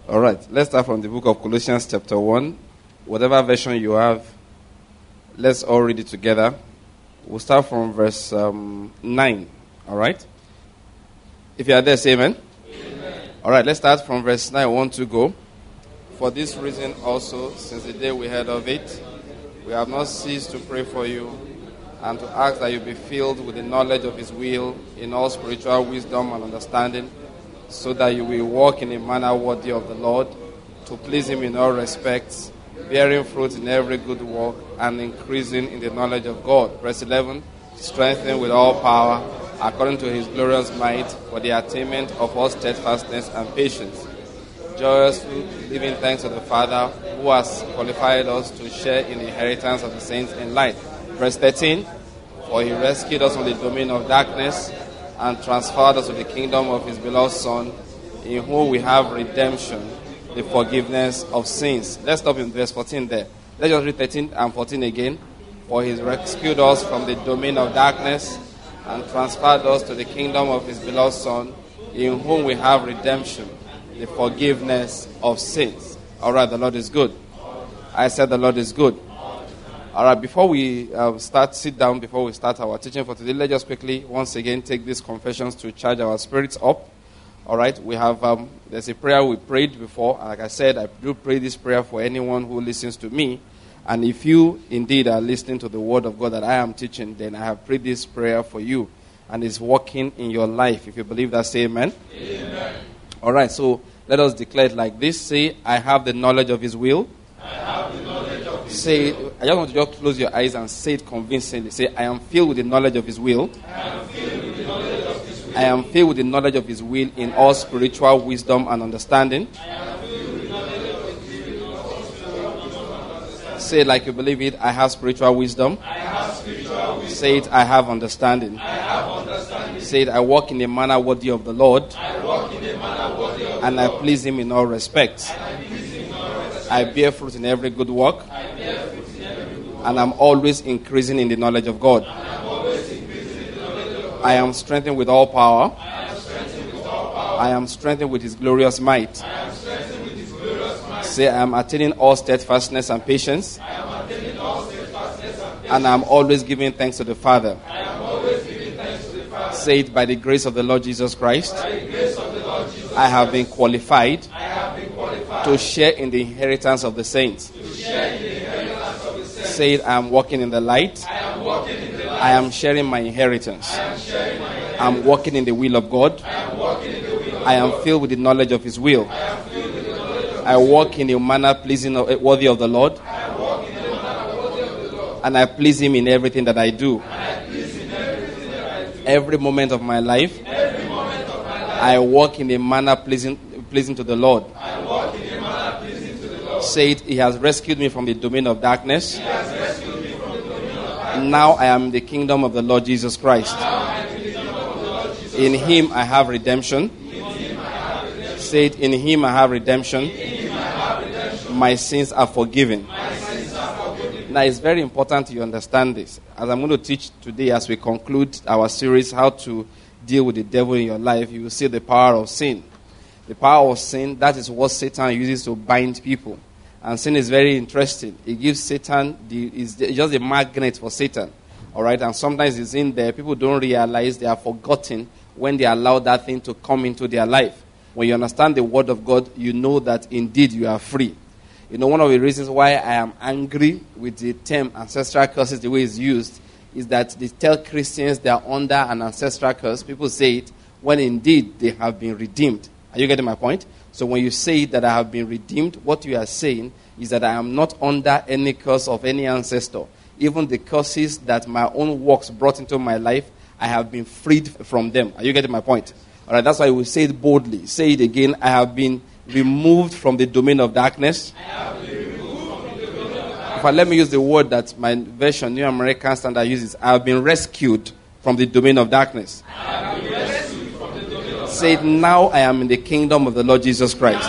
All right, let's start from the book of Colossians chapter 1. Whatever version you have, let's all read it together. We'll start from verse 9. All right? If you are there, say amen. Amen. All right, let's start from verse 9. 1 to go. For this reason also, since the day we heard of it, we have not ceased to pray for you and to ask that you be filled with the knowledge of His will in all spiritual wisdom and understanding, so that you will walk in a manner worthy of the Lord, to please Him in all respects, bearing fruit in every good work and increasing in the knowledge of God. Verse 11, strengthened with all power, according to His glorious might, for the attainment of all steadfastness and patience, joyously giving thanks to the Father, who has qualified us to share in the inheritance of the saints in light. Verse 13, for He rescued us from the domain of darkness and transferred us to the kingdom of His beloved Son, in whom we have redemption, the forgiveness of sins. Let's stop in verse 14 there. Let's just read 13 and 14 again. For He rescued us from the domain of darkness and transferred us to the kingdom of His beloved Son, in whom we have redemption, the forgiveness of sins. All right, the Lord is good. I said the Lord is good. All right, before we sit down before we start our teaching for today, let's just quickly, once again, take these confessions to charge our spirits up. All right, we have, there's a prayer we prayed before. Like I said, I do pray this prayer for anyone who listens to me. And if you indeed are listening to the word of God that I am teaching, then I have prayed this prayer for you. And it's working in your life. If you believe that, say amen. Amen. All right, so let us declare it like this. Say, I have the knowledge of His will. I have the knowledge of His will. Say, I just want you to just close your eyes and say it convincingly. Say, I am filled with the knowledge of His will. I am filled with the knowledge of His will. I am filled with the knowledge of His will in all spiritual wisdom and understanding. I am filled with the knowledge of His will in all spiritual wisdom and understanding. Say it like you believe it. I have spiritual wisdom. I have spiritual wisdom. Say it, I have understanding. I have understanding. Say it, I walk in a manner worthy of the Lord. I walk in a manner worthy of the Lord. And I please Him in all respects. I bear fruit in every good work. And I'm always increasing in the knowledge of God. I am strengthened with all power. I am strengthened with His glorious might. Say, I am attaining all steadfastness and patience. And I am always giving thanks to the Father. Say it, by the grace of the Lord Jesus Christ, I have been qualified to share in the inheritance of the saints. Say it, I am walking in the light. I am sharing my inheritance. I am walking in the will of God. I am filled with the knowledge of His will. I walk in a manner pleasing, worthy of the Lord. And I please Him in everything that I do. Every moment of my life, I walk in a manner pleasing to the Lord. Say it, He has rescued me from the domain of darkness. Now I am in the kingdom of the Lord Jesus Christ. In Him I have redemption. Say it, in Him I have redemption. My sins are forgiven. Now it's very important you understand this. As I'm going to teach today, as we conclude our series, how to deal with the devil in your life, you will see the power of sin. The power of sin, that is what Satan uses to bind people. And sin is very interesting. It gives Satan, it's just a magnet for Satan. All right, and sometimes it's in there. People don't realize, they are forgotten when they allow that thing to come into their life. When you understand the word of God, you know that indeed you are free. You know, one of the reasons why I am angry with the term ancestral curses, the way it's used, is that they tell Christians they are under an ancestral curse. People say it when indeed they have been redeemed. Are you getting my point? So when you say that I have been redeemed, what you are saying is that I am not under any curse of any ancestor. Even the curses that my own works brought into my life, I have been freed from them. Are you getting my point? All right, that's why we say it boldly. Say it again. I have been removed from the domain of darkness. Let me use the word that my version, New American Standard, uses. I have been rescued from the domain of darkness. Say it, now I am in the kingdom of the Lord Jesus Christ.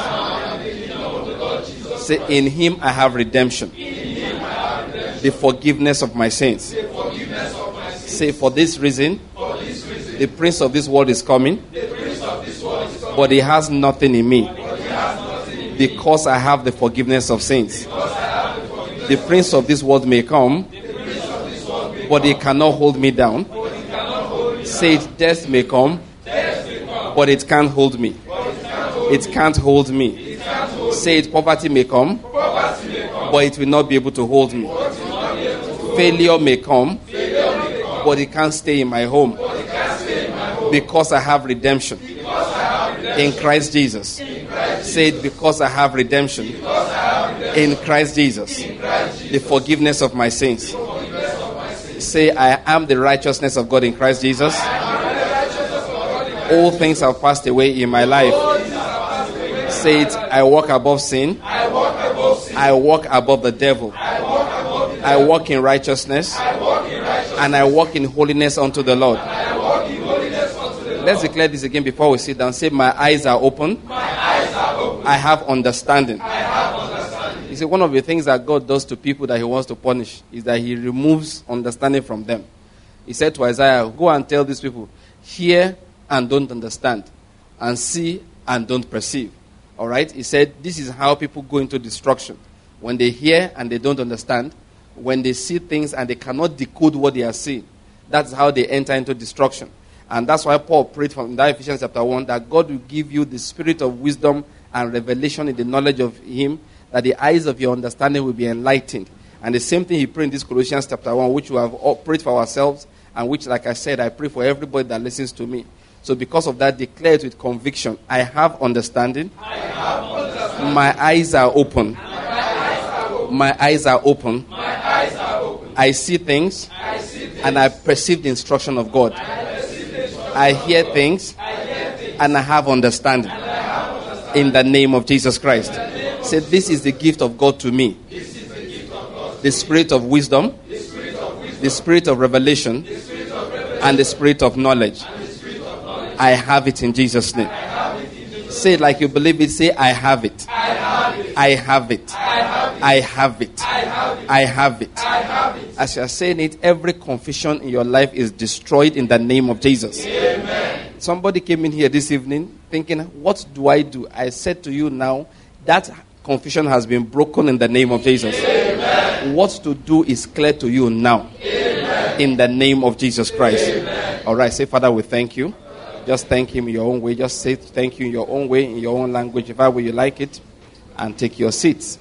Say, in Him I have redemption. The forgiveness of my sins. Say, for this reason, the prince of this world is coming, but he has nothing in me. Because I have the forgiveness of sins. The prince of this world may come, but he cannot hold me down. Say it, death may come, but it can't hold me. It can't hold me. Say it, poverty may come, but it will not be able to hold me. Failure may come, but it can't stay in my home. Because I have redemption in Christ Jesus. Say it, because I have redemption in Christ Jesus. The forgiveness of my sins. Say, I am the righteousness of God in Christ Jesus. All things have passed away in my life. Say it, I walk above sin. I walk above the devil. I walk in righteousness. And I walk in holiness unto the Lord. Let's declare this again before we sit down. Say, my eyes are open. I have understanding. You see, one of the things that God does to people that he wants to punish is that he removes understanding from them. He said to Isaiah, go and tell these people, hear and don't understand, and see and don't perceive. All right? He said, this is how people go into destruction. When they hear and they don't understand, when they see things and they cannot decode what they are seeing, that's how they enter into destruction. And that's why Paul prayed from that Ephesians chapter 1 that God will give you the spirit of wisdom and revelation in the knowledge of him, that the eyes of your understanding will be enlightened. And the same thing he prayed in this Colossians chapter 1, which we have all prayed for ourselves, and which, like I said, I pray for everybody that listens to me. So because of that, declare it with conviction. I have understanding. My eyes are open. My eyes are open. I see things. And I perceive the instruction of God. I hear things. And I have understanding. In the name of Jesus Christ. Say, this is the gift of God to me. The spirit of wisdom. The spirit of revelation. And the spirit of knowledge. I have it in Jesus' name. Say it like you believe it. Say, I have it. I have it. I have it. I have it. As you are saying it, every confusion in your life is destroyed in the name of Jesus. Amen. Somebody came in here this evening thinking, what do? I said to you now, that confusion has been broken in the name of Jesus. Amen. What to do is clear to you now. Amen. In the name of Jesus Christ. Amen. All right, say, Father, we thank you. Just thank him in your own way. Just say thank you in your own way, in your own language, if I way you like it, and take your seats.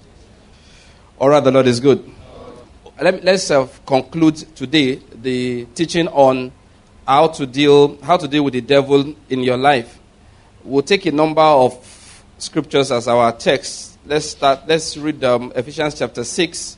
All right, the Lord is good. Let's conclude today the teaching on how to deal with the devil in your life. We'll take a number of scriptures as our text. Let's read Ephesians chapter 6.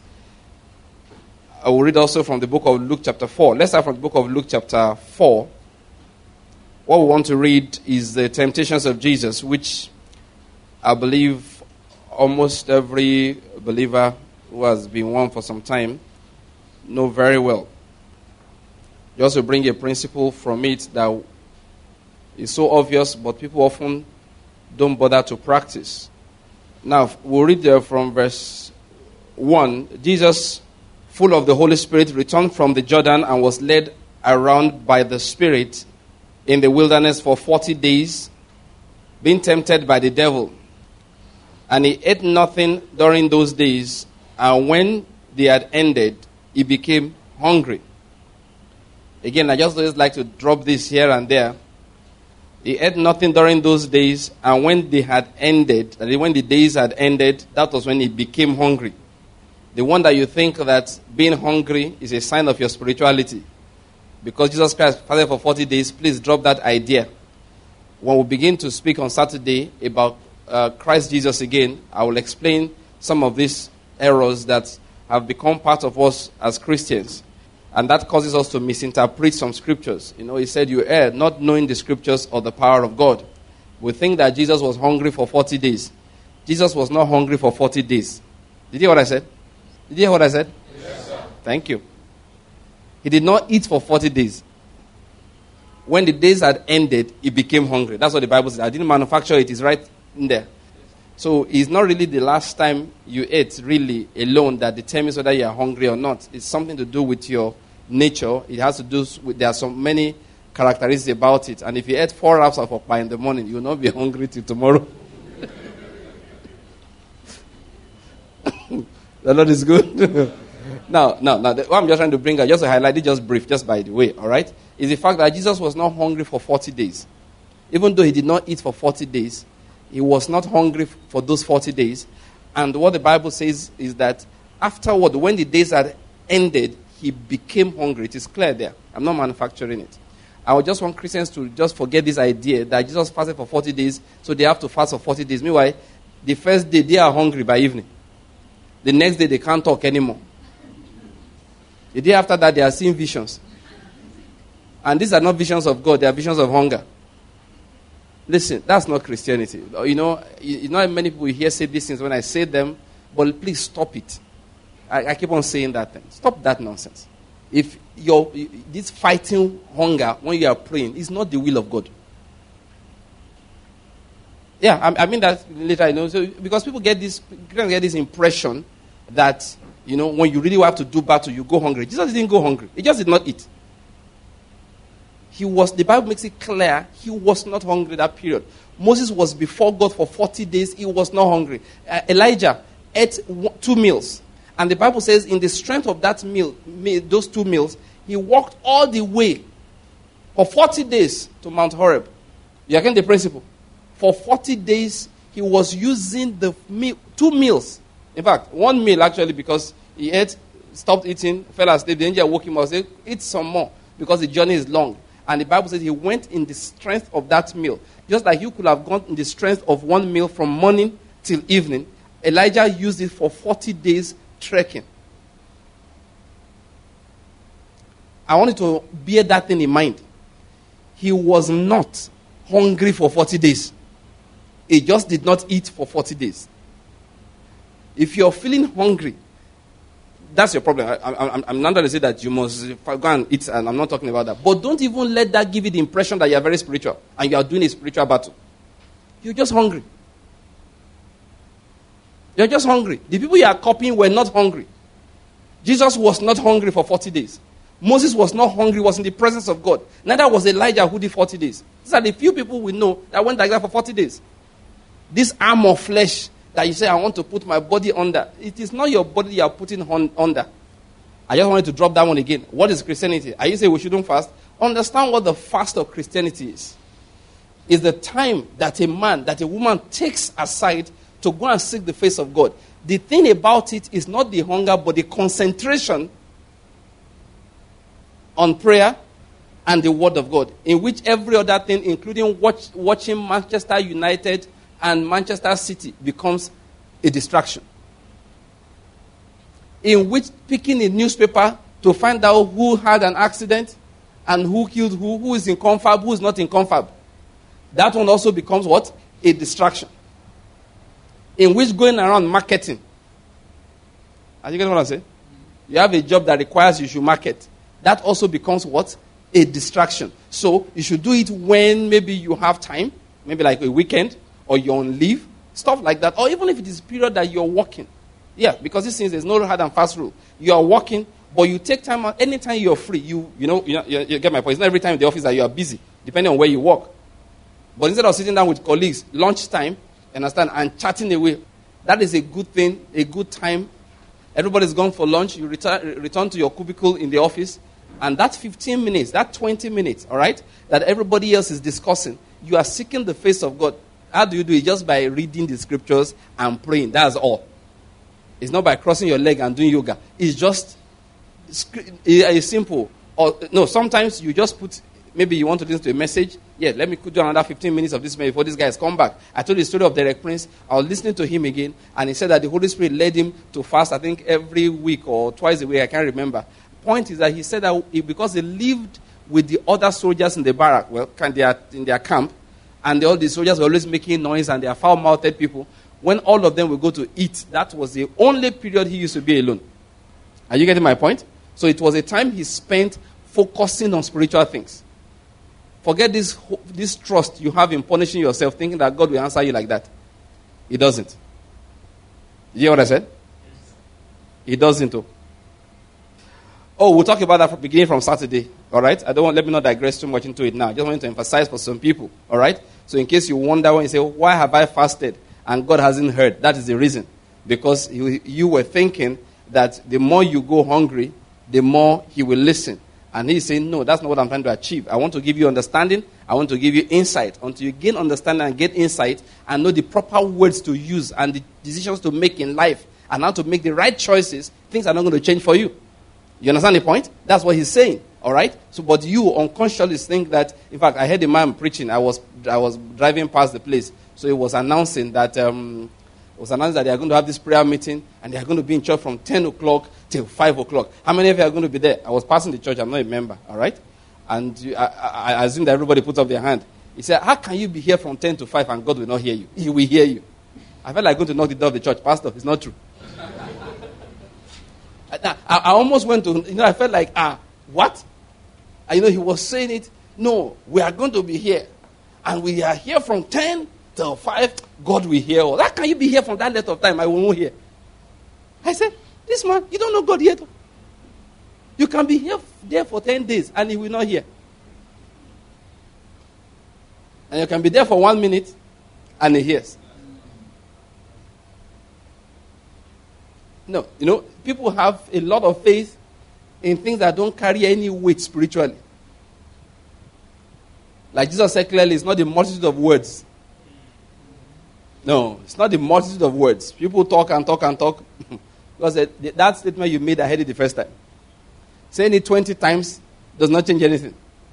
I will read also from the book of Luke chapter 4. Let's start from the book of Luke chapter 4. What we want to read is the temptations of Jesus, which I believe almost every believer who has been one for some time know very well. Just to bring a principle from it that is so obvious, but people often don't bother to practice. Now, we'll read there from verse 1. Jesus, full of the Holy Spirit, returned from the Jordan and was led around by the Spirit in the wilderness for 40 days, being tempted by the devil. And he ate nothing during those days, and when they had ended, he became hungry. Again, I just always like to drop this here and there. He ate nothing during those days, and when they had ended, when the days had ended, that was when he became hungry. The one that you think that being hungry is a sign of your spirituality. Because Jesus Christ fasted for 40 days, please drop that idea. When we begin to speak on Saturday about Christ Jesus again, I will explain some of these errors that have become part of us as Christians. And that causes us to misinterpret some scriptures. You know, he said, you err, not knowing the scriptures or the power of God. We think that Jesus was hungry for 40 days. Jesus was not hungry for 40 days. Did you hear what I said? Did you hear what I said? Yes, sir. Thank you. He did not eat for 40 days. When the days had ended, he became hungry. That's what the Bible says. I didn't manufacture it. It's right in there. So it's not really the last time you ate really alone that determines whether you are hungry or not. It's something to do with your nature. It has to do with, there are so many characteristics about it. And if you ate 4 wraps of okpa in the morning, you will not be hungry till tomorrow. The Lord is good. Now, what I'm just trying to bring out, just to highlight it, just brief, just by the way, all right, is the fact that Jesus was not hungry for 40 days. Even though he did not eat for 40 days, he was not hungry for those 40 days. And what the Bible says is that afterward, when the days had ended, he became hungry. It is clear there. I'm not manufacturing it. I would just want Christians to just forget this idea that Jesus fasted for 40 days, so they have to fast for 40 days. Meanwhile, the first day, they are hungry by evening. The next day, they can't talk anymore. The day after that, they are seeing visions. And these are not visions of God, they are visions of hunger. Listen, that's not Christianity. You know many people hear say these things when I say them, but please stop it. I keep on saying that thing. Stop that nonsense. If this fighting hunger when you are praying is not the will of God. Yeah, I mean that later, so because people get this impression that, when you really have to do battle, you go hungry. Jesus didn't go hungry. He just did not eat. The Bible makes it clear, he was not hungry that period. Moses was before God for 40 days. He was not hungry. Elijah ate 2 meals. And the Bible says in the strength of that meal, those 2 meals, he walked all the way for 40 days to Mount Horeb. You get the principle? For 40 days, he was using the 2 meals. In fact, 1 meal actually, because he ate, stopped eating, fell asleep. The angel woke him up and said, eat some more because the journey is long. And the Bible says he went in the strength of that meal. Just like you could have gone in the strength of 1 meal from morning till evening, Elijah used it for 40 days trekking. I want you to bear that thing in mind. He was not hungry for 40 days. He just did not eat for 40 days. If you're feeling hungry, that's your problem. I'm not going to say that you must go and eat, and I'm not talking about that. But don't even let that give you the impression that you're very spiritual and you are doing a spiritual battle. You're just hungry. You're just hungry. The people you are copying were not hungry. Jesus was not hungry for 40 days. Moses was not hungry, was in the presence of God. Neither was Elijah, who did 40 days. These are the few people we know that went like that for 40 days. This arm of flesh that you say, I want to put my body under. It is not your body you are putting under. I just wanted to drop that one again. What is Christianity? Are you saying we shouldn't fast? Understand what the fast of Christianity is. It's the time that a woman takes aside to go and seek the face of God. The thing about it is not the hunger, but the concentration on prayer and the word of God, in which every other thing, including watching Manchester United and Manchester City, becomes a distraction. In which picking a newspaper to find out who had an accident and who killed who is in confab, who is not in confab. That one also becomes what? A distraction. In which going around marketing. Are you getting what I'm saying? You have a job that requires you should market. That also becomes what? A distraction. So you should do it when maybe you have time, maybe like a weekend, or you're on leave, stuff like that. Or even if it is a period that you're working. Yeah, because this thing, there's no hard and fast rule. You are working, but you take time out. Anytime you're free, you get my point. It's not every time in the office that you are busy, depending on where you work. But instead of sitting down with colleagues, lunchtime, understand, and chatting away, that is a good thing, a good time. Everybody's gone for lunch. You return to your cubicle in the office. And that 15 minutes, that 20 minutes, all right, that everybody else is discussing, you are seeking the face of God. How do you do it? Just by reading the scriptures and praying. That's all. It's not by crossing your leg and doing yoga. It's just it's simple. Or no, sometimes you just put, maybe you want to listen to a message. Yeah, let me do another 15 minutes of this message before this guy has come back. I told you the story of Derek Prince. I was listening to him again, and he said that the Holy Spirit led him to fast, I think, every week or twice a week. I can't remember. Point is that he said that because he lived with the other soldiers in the barrack, they are in their camp, and all the soldiers were always making noise, and they are foul-mouthed people. When all of them would go to eat, that was the only period he used to be alone. Are you getting my point? So it was a time he spent focusing on spiritual things. Forget this trust you have in punishing yourself, thinking that God will answer you like that. He doesn't. You hear what I said? He doesn't. We'll talk about that beginning from Saturday. All right? Let me not digress too much into it now. I just want to emphasize for some people. All right? So in case you wonder when you say, why have I fasted and God hasn't heard? That is the reason. Because you were thinking that the more you go hungry, the more he will listen. And he's saying, no, that's not what I'm trying to achieve. I want to give you understanding. I want to give you insight. Until you gain understanding and get insight and know the proper words to use and the decisions to make in life and how to make the right choices, things are not going to change for you. You understand the point? That's what he's saying. All right? So, but you unconsciously think that, in fact, I heard a man preaching. I was driving past the place. So he was announcing that they are going to have this prayer meeting and they are going to be in church from 10 o'clock till 5 o'clock. How many of you are going to be there? I was passing the church. I'm not a member. All right? And I assume that everybody put up their hand. He said, how can you be here from 10 to 5 and God will not hear you? He will hear you. I felt like going to knock the door of the church. Pastor, it's not true. I almost went to, I felt like, what? And he was saying it. No, we are going to be here. And we are here from 10 till 5. God will hear us. How can you be here from that length of time? I will not hear. I said, this man, you don't know God yet. You can be there for 10 days and he will not hear. And you can be there for 1 minute and he hears. No, people have a lot of faith in things that don't carry any weight spiritually. Like Jesus said clearly, it's not the multitude of words. No, it's not the multitude of words. People talk and talk and talk. Because that statement you made, I heard it the first time. Saying it 20 times does not change anything.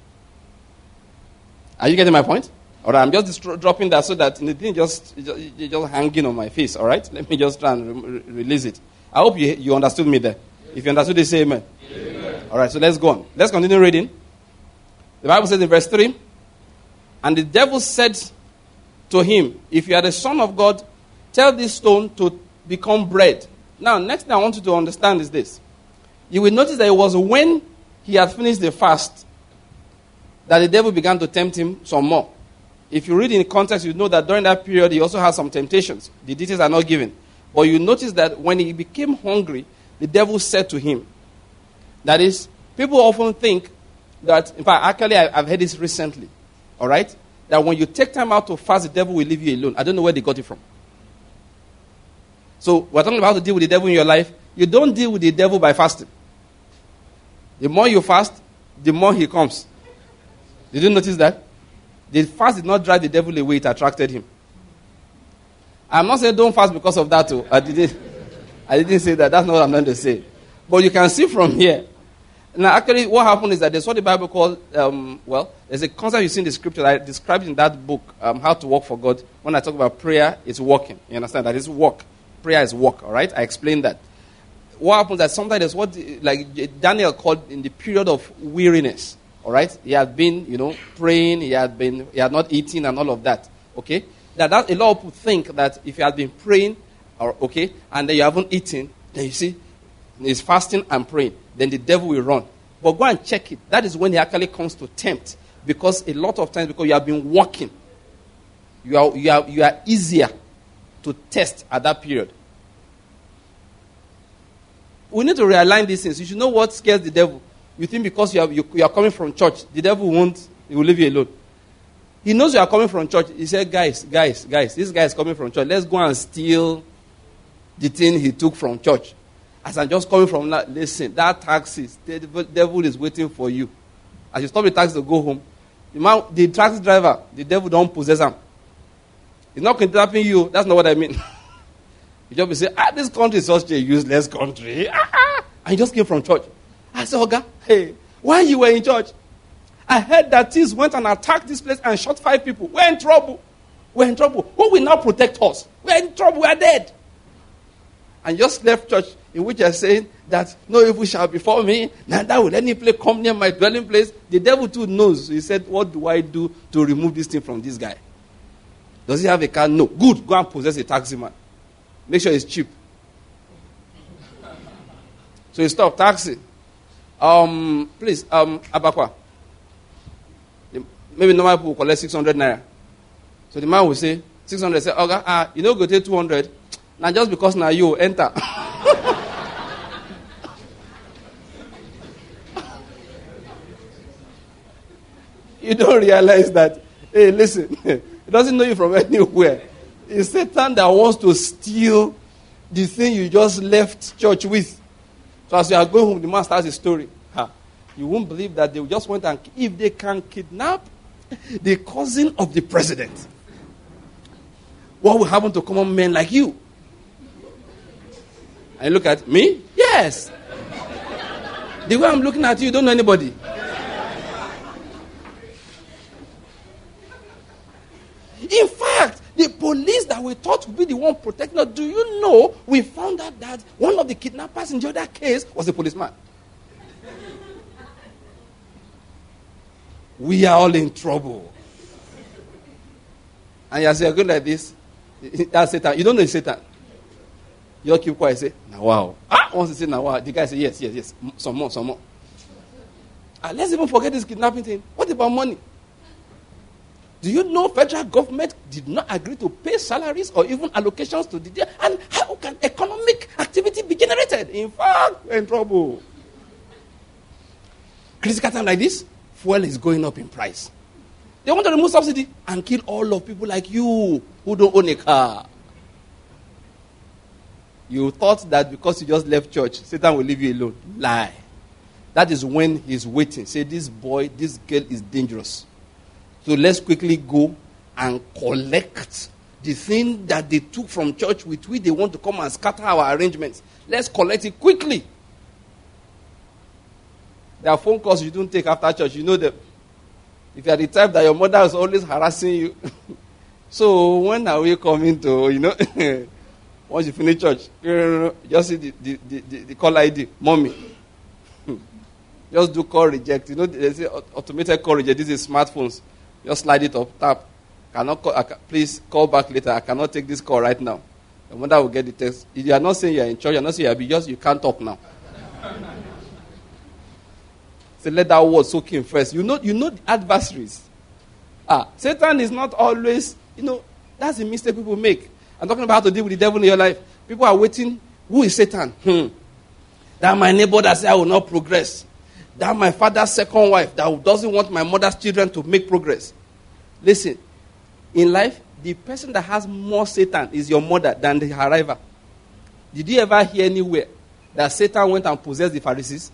Are you getting my point? All right, I'm just dropping that so that the thing just hanging on my face, all right? Let me just try and release it. I hope you understood me there. If you understood it, say amen. Amen. All right, so let's go on. Let's continue reading. The Bible says in verse 3, and the devil said to him, if you are the Son of God, tell this stone to become bread. Now, next thing I want you to understand is this. You will notice that it was when he had finished the fast that the devil began to tempt him some more. If you read in context, you know that during that period, he also had some temptations. The details are not given. But you notice that when he became hungry, the devil said to him, that is, people often think that, in fact, actually, I've heard this recently, all right, that when you take time out to fast, the devil will leave you alone. I don't know where they got it from. So we're talking about how to deal with the devil in your life. You don't deal with the devil by fasting. The more you fast, the more he comes. Did you notice that? The fast did not drive the devil away, it attracted him. I'm not saying don't fast because of that too. I didn't say that. That's not what I'm going to say. But you can see from here. Now, actually, what happened is that there's what the Bible calls, there's a concept you see in the scripture that I described in that book, How to Walk for God. When I talk about prayer, it's walking. You understand? That is walk. Prayer is walk, all right? I explained that. What happens is that sometimes there's what, like Daniel called in the period of weariness, all right? He had been, praying, he had not eaten and all of that, okay? That a lot of people think that if you have been praying, and then you haven't eaten, then you see, he's fasting and praying, then the devil will run. But go and check it. That is when he actually comes to tempt. Because a lot of times, because you have been walking, you are easier to test at that period. We need to realign these things. You should know what scares the devil. You think because you are coming from church, the devil he will leave you alone. He knows you are coming from church. He said, guys, this guy is coming from church. Let's go and steal the thing he took from church. As I'm just coming from that, listen, that taxi, the devil is waiting for you. As you stop the taxi to go home, the taxi driver, the devil don't possess him. He's not kidnapping you. That's not what I mean. You just be saying, this country is such a useless country. And he just came from church. I said, Oga, hey, why you were in church? I heard that thieves went and attacked this place and shot 5 people. We're in trouble. Who will now protect us? We're in trouble. We're dead. And just left church, in which they're saying that no evil shall befall me, neither will any plague come near my dwelling place. The devil too knows. He said, what do I do to remove this thing from this guy? Does he have a car? No. Good. Go and possess a taxi man. Make sure it's cheap. So he stopped taxi. Please, Abakwa. Maybe normal people will collect 600 naira. So the man will say, 600, say, okay, go take 200. Now just because now you enter. You don't realize that, hey, listen, he doesn't know you from anywhere. It's Satan that wants to steal the thing you just left church with. So as you are going home, the man starts his story. You won't believe that they just went and, if they can kidnap the cousin of the president, what will happen to common men like you? And you look at me? Yes. The way I'm looking at you don't know anybody. In fact, the police that we thought would be the one protecting us, do you know, we found out that one of the kidnappers in the other case was a policeman. We are all in trouble. And you say, going like this, that's Satan. You don't know it's Satan. You all keep quiet, say, now wow. Once you say now wow, the guy say, yes. Some more. Let's even forget this kidnapping thing. What about money? Do you know federal government did not agree to pay salaries or even allocations to the day? And how can economic activity be generated? In fact, we're in trouble. Critical time like this, fuel is going up in price. They want to remove subsidy and kill all of people like you who don't own a car. You thought that because you just left church, Satan will leave you alone. Lie. That is when he's waiting. Say, this girl is dangerous. So let's quickly go and collect the thing that they took from church with which they want to come and scatter our arrangements. Let's collect it quickly. There are phone calls you don't take after church. You know them. If you are the type that your mother is always harassing you. So when are we coming to, once you finish church, just see the call ID, mommy. Just do call reject. They say automated call reject. This is smartphones. Just slide it up, tap. Please call back later. I cannot take this call right now. The mother will get the text. If you are not saying you are in church, you are not saying you can't talk now. So let that word soak in first. You know the adversaries. Satan is not always, that's the mistake people make. I'm talking about how to deal with the devil in your life. People are waiting. Who is Satan? That my neighbor that said I will not progress. That my father's second wife that doesn't want my mother's children to make progress. Listen, in life, the person that has more Satan is your mother than her rival. Did you ever hear anywhere that Satan went and possessed the Pharisees?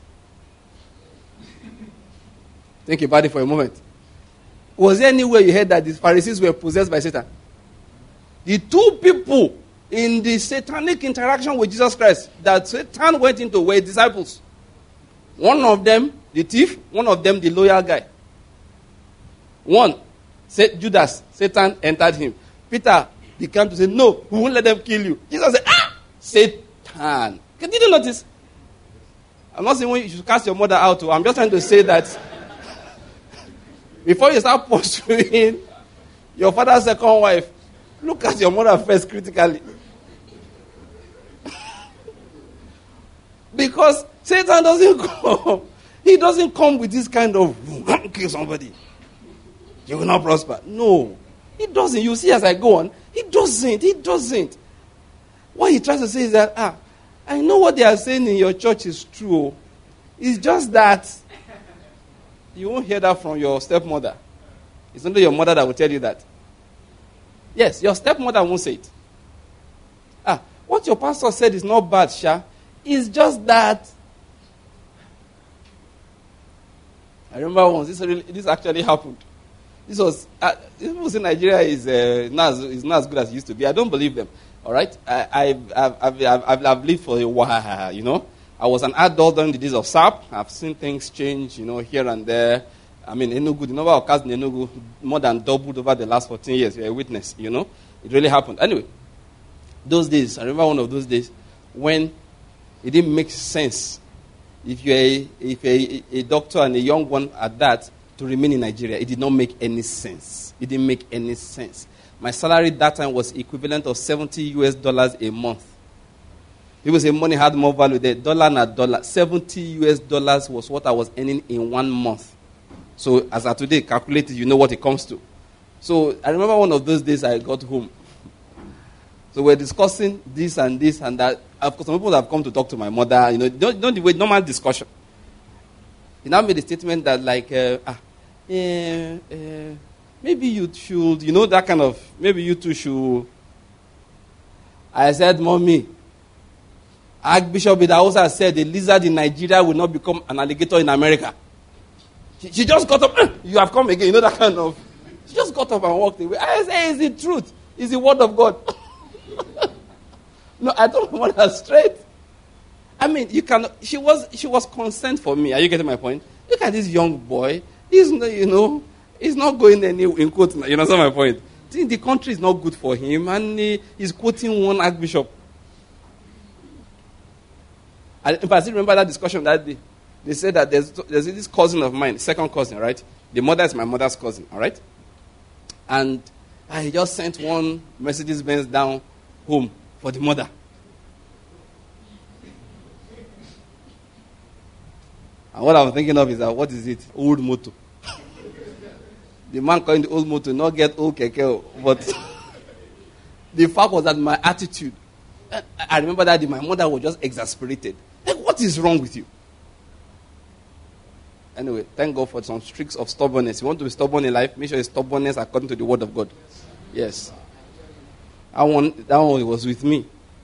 Think about it for a moment. Was there anywhere you heard that the Pharisees were possessed by Satan? The two people in the satanic interaction with Jesus Christ that Satan went into were disciples. One of them, the thief, one of them, the loyal guy. One, Judas, Satan entered him. Peter began to say, no, we won't let them kill you. Jesus said, Satan. Did you notice? I'm not saying you should cast your mother out. I'm just trying to say that before you start pursuing your father's second wife, look at your mother first critically. Because Satan doesn't come. He doesn't come with this kind of, kill somebody. You will not prosper. No. He doesn't. You see as I go on, he doesn't. What he tries to say is that, I know what they are saying in your church is true. It's just that you won't hear that from your stepmother. It's only your mother that will tell you that. Yes, your stepmother won't say it. What your pastor said is not bad, Sha. It's just that. I remember once, this actually happened. This was, people say Nigeria is not as good as it used to be. I don't believe them. All right? I've lived for a while, I was an adult during the days of SAP. I've seen things change, here and there. I mean, Enugu, the number of cars in Enugu more than doubled over the last 14 years. You're a witness, It really happened. Anyway, those days, I remember one of those days when it didn't make sense if you're a doctor and a young one at that to remain in Nigeria. It did not make any sense. It didn't make any sense. My salary that time was equivalent of $70 a month. People say money had more value there. Dollar na dollar. $70 was what I was earning in 1 month. So as of today, calculate it, you know what it comes to. So I remember one of those days I got home. So we're discussing this and that. Of course, some people have come to talk to my mother. Don't the way normal discussion. He now made a statement that maybe you should, that kind of, maybe you two should. I said, Mommy, Archbishop Idahosa said the lizard in Nigeria will not become an alligator in America. She just got up. You have come again. You know that kind of. She just got up and walked away. I say, it's the truth. It's the word of God. No, I don't want her straight. I mean, you cannot. She was concerned for me. Are you getting my point? Look at this young boy. He's not, he's not going anywhere in quote. You understand my point? The country is not good for him, and he's quoting one archbishop. If I still remember that discussion that day, they said that there's this cousin of mine, second cousin, right? The mother is my mother's cousin, all right? And I just sent one Mercedes-Benz down home for the mother. And what I was thinking of is that, what is it? Old motor. The man calling the old motor, not get old keke, but the fact was that my attitude, I remember that my mother was just exasperated. Like, what is wrong with you? Anyway, thank God for some streaks of stubbornness. You want to be stubborn in life, make sure it's stubbornness according to the word of God. Yes. That one was with me.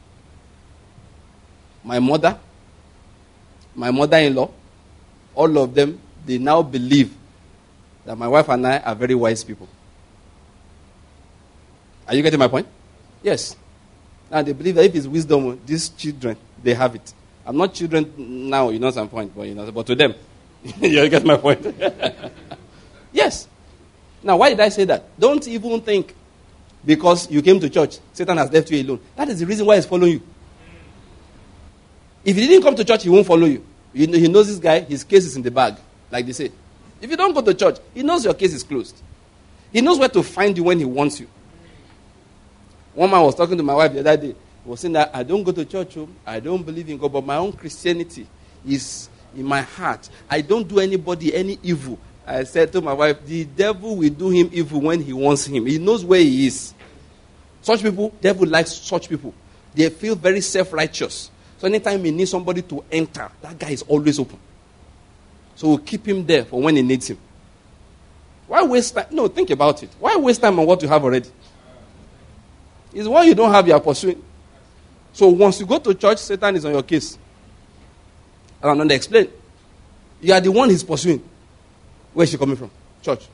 My mother, my mother-in-law, all of them, they now believe that my wife and I are very wise people. Are you getting my point? Yes. And they believe that if it's wisdom, these children, they have it. I'm not children now, you know some point, but to them. You get my point? Yes. Now, why did I say that? Don't even think because you came to church, Satan has left you alone. That is the reason why he's following you. If he didn't come to church, he won't follow you. He knows this guy, his case is in the bag, like they say. If you don't go to church, he knows your case is closed. He knows where to find you when he wants you. One man was talking to my wife the other day. He was saying that I don't go to church, I don't believe in God, but my own Christianity is in my heart. I don't do anybody any evil. I said to my wife, the devil will do him evil when he wants him. He knows where he is. Such people, devil likes such people. They feel very self-righteous. So anytime he needs somebody to enter, that guy is always open. So we'll keep him there for when he needs him. Why waste time? No, think about it. Why waste time on what you have already? It's what you don't have, you are pursuing. So once you go to church, Satan is on your case. And I'm going to explain. You are the one he's pursuing. Where is she coming from? Church.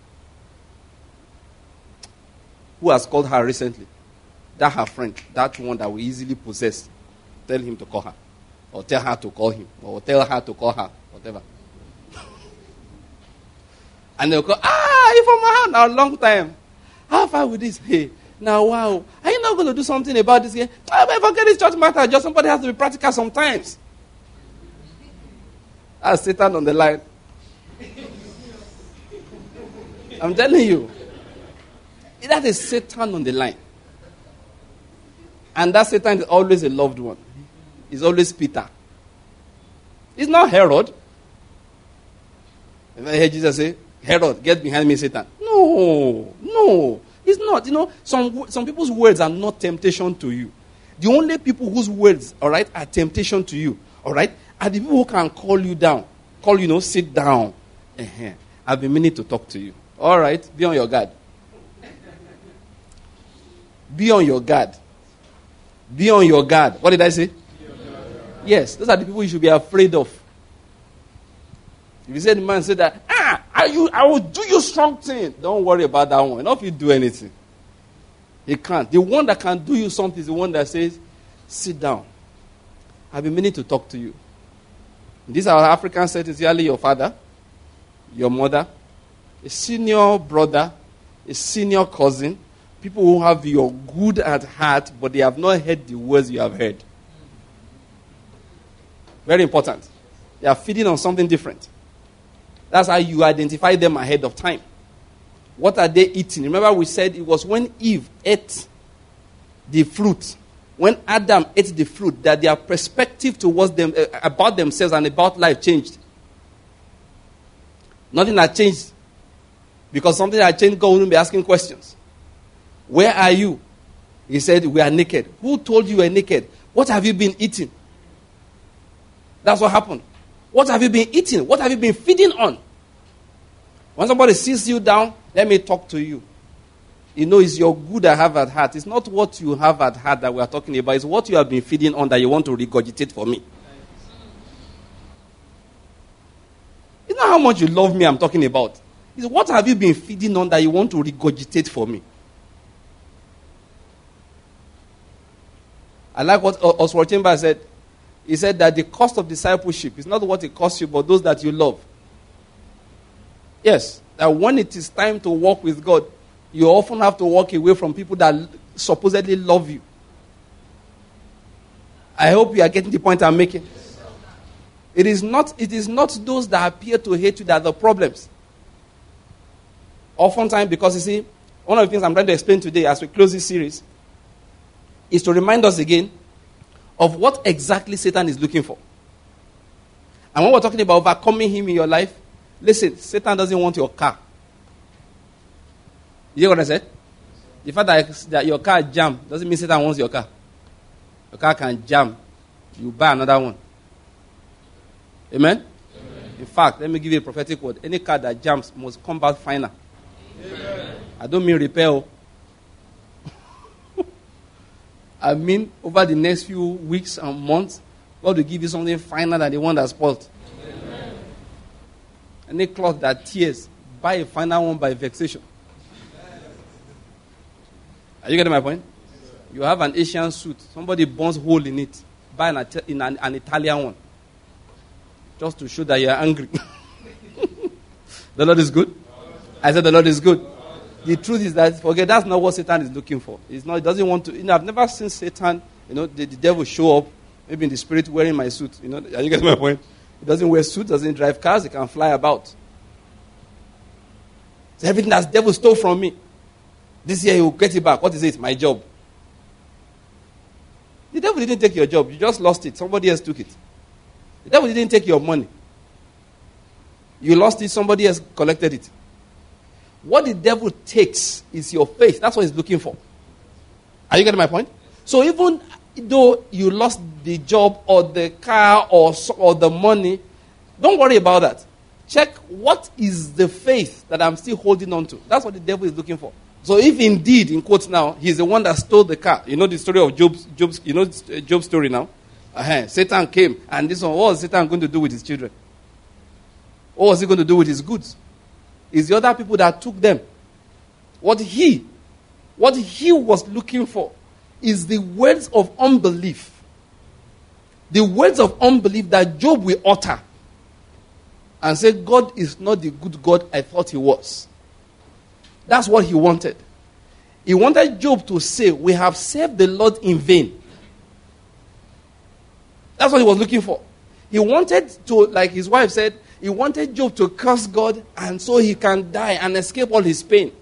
Who has called her recently? That her friend. That one that we easily possess. Tell him to call her. Or tell her to call him. Or tell her to call her. Whatever. And they'll call, you from my house now, long time. How far with this? Hey, now wow. Are you not going to do something about this? Forget this church matter. Just somebody has to be practical sometimes. That's Satan on the line. I'm telling you. That is Satan on the line. And that Satan is always a loved one. He's always Peter. He's not Herod. If I hear Jesus say, Herod, get behind me, Satan. No. It's not. Some people's words are not temptation to you. The only people whose words, all right, are temptation to you, all right, are the people who can call you down. Sit down. I've been meaning to talk to you. All right, be on your guard. Be on your guard. Be on your guard. What did I say? Yes, those are the people you should be afraid of. If you say the man said that, I will do you strong thing. Don't worry about that one. Not if you do anything. He can't. The one that can do you something is the one that says, sit down. I've been meaning to talk to you. These are African settings, usually your father, your mother, a senior brother, a senior cousin, people who have your good at heart, but they have not heard the words you have heard. Very important. They are feeding on something different. That's how you identify them ahead of time. What are they eating? Remember we said it was when Eve ate the fruit, when Adam ate the fruit, that their perspective towards them, about themselves and about life changed. Nothing had changed. Because something had changed, God wouldn't be asking questions. Where are you? He said, we are naked. Who told you you were naked? What have you been eating? That's what happened. What have you been eating? What have you been feeding on? When somebody sits you down, let me talk to you. It's your good I have at heart. It's not what you have at heart that we are talking about. It's what you have been feeding on that you want to regurgitate for me. You know how much you love me I'm talking about? It's what have you been feeding on that you want to regurgitate for me? I like what Oswald Chambers said. He said that the cost of discipleship is not what it costs you, but those that you love. Yes, that when it is time to walk with God, you often have to walk away from people that supposedly love you. I hope you are getting the point I'm making. It is not those that appear to hate you that are the problems. Oftentimes, because you see, one of the things I'm trying to explain today as we close this series is to remind us again of what exactly Satan is looking for. And when we're talking about overcoming him in your life, listen, Satan doesn't want your car. You hear what I said? The fact that your car jam doesn't mean Satan wants your car. Your car can jam. You buy another one. Amen? Amen? In fact, let me give you a prophetic word. Any car that jams must come back final. Amen. I don't mean repair. I mean, over the next few weeks and months, God will give you something finer than the one that's spoiled. Amen. Any cloth that tears, buy a finer one by vexation. Are you getting my point? You have an Asian suit. Somebody burns hole in it. Buy an Italian one. Just to show that you are angry. The Lord is good. I said the Lord is good. The truth is that, that's not what Satan is looking for. He doesn't want to. I've never seen Satan, the devil show up, maybe in the spirit wearing my suit. Are you getting my point? He doesn't wear suits, doesn't drive cars, he can fly about. So everything that devil stole from me, this year he will get it back. What is it? My job. The devil didn't take your job. You just lost it. Somebody else took it. The devil didn't take your money. You lost it. Somebody else collected it. What the devil takes is your faith. That's what he's looking for. Are you getting my point? So even though you lost the job or the car or the money, don't worry about that. Check what is the faith that I'm still holding on to. That's what the devil is looking for. So if indeed, in quotes now, he's the one that stole the car. You know the story of Job's story now? Satan came, and this one, what was Satan going to do with his children? What was he going to do with his goods? It's the other people that took them. What he was looking for is the words of unbelief. The words of unbelief that Job will utter. And say, God is not the good God I thought he was. That's what he wanted. He wanted Job to say, we have served the Lord in vain. That's what he was looking for. He wanted to, like his wife said, he wanted Job to curse God and so he can die and escape all his pain.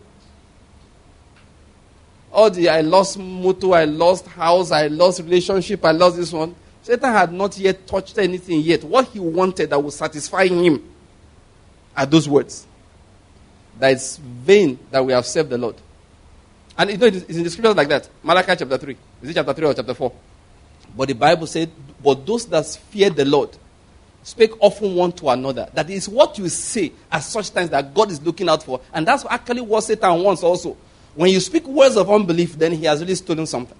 I lost motor, I lost house, I lost relationship, I lost this one. Satan had not yet touched anything yet. What he wanted that would satisfy him are those words. That it's vain that we have served the Lord. And it's in the scriptures like that. Malachi chapter 3. Is it chapter 3 or chapter 4? But the Bible said, but those that fear the Lord speak often one to another. That is what you say at such times that God is looking out for. And that's actually what Satan wants also. When you speak words of unbelief, then he has really stolen something.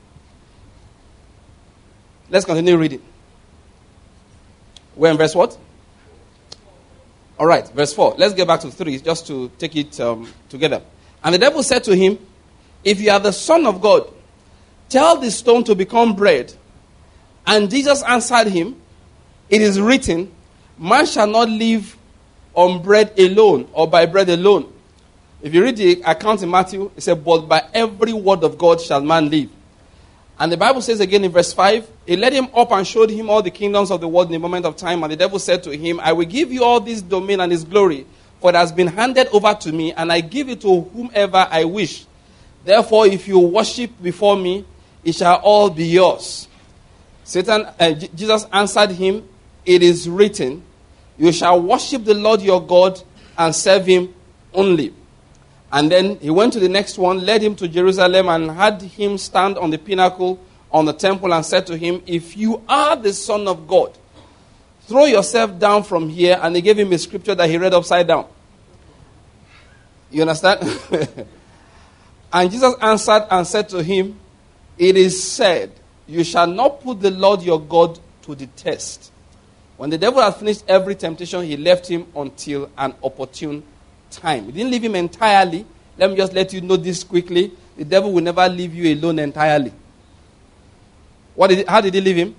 Let's continue reading. We're in verse what? All right, verse 4. Let's get back to 3 just to take it together. And the devil said to him, if you are the Son of God, tell the stone to become bread. And Jesus answered him, it is written, man shall not live on bread alone or by bread alone. If you read the account in Matthew, it says, but by every word of God shall man live. And the Bible says again in verse 5, he led him up and showed him all the kingdoms of the world in a moment of time. And the devil said to him, I will give you all this domain and this glory, for it has been handed over to me, and I give it to whomever I wish. Therefore, if you worship before me, it shall all be yours. Jesus answered him, it is written, you shall worship the Lord your God and serve him only. And then he went to the next one, led him to Jerusalem, and had him stand on the pinnacle on the temple and said to him, if you are the Son of God, throw yourself down from here. And he gave him a scripture that he read upside down. You understand? And Jesus answered and said to him, it is said, you shall not put the Lord your God to the test. When the devil had finished every temptation, he left him until an opportune time. He didn't leave him entirely. Let me just let you know this quickly. The devil will never leave you alone entirely. How did he leave him?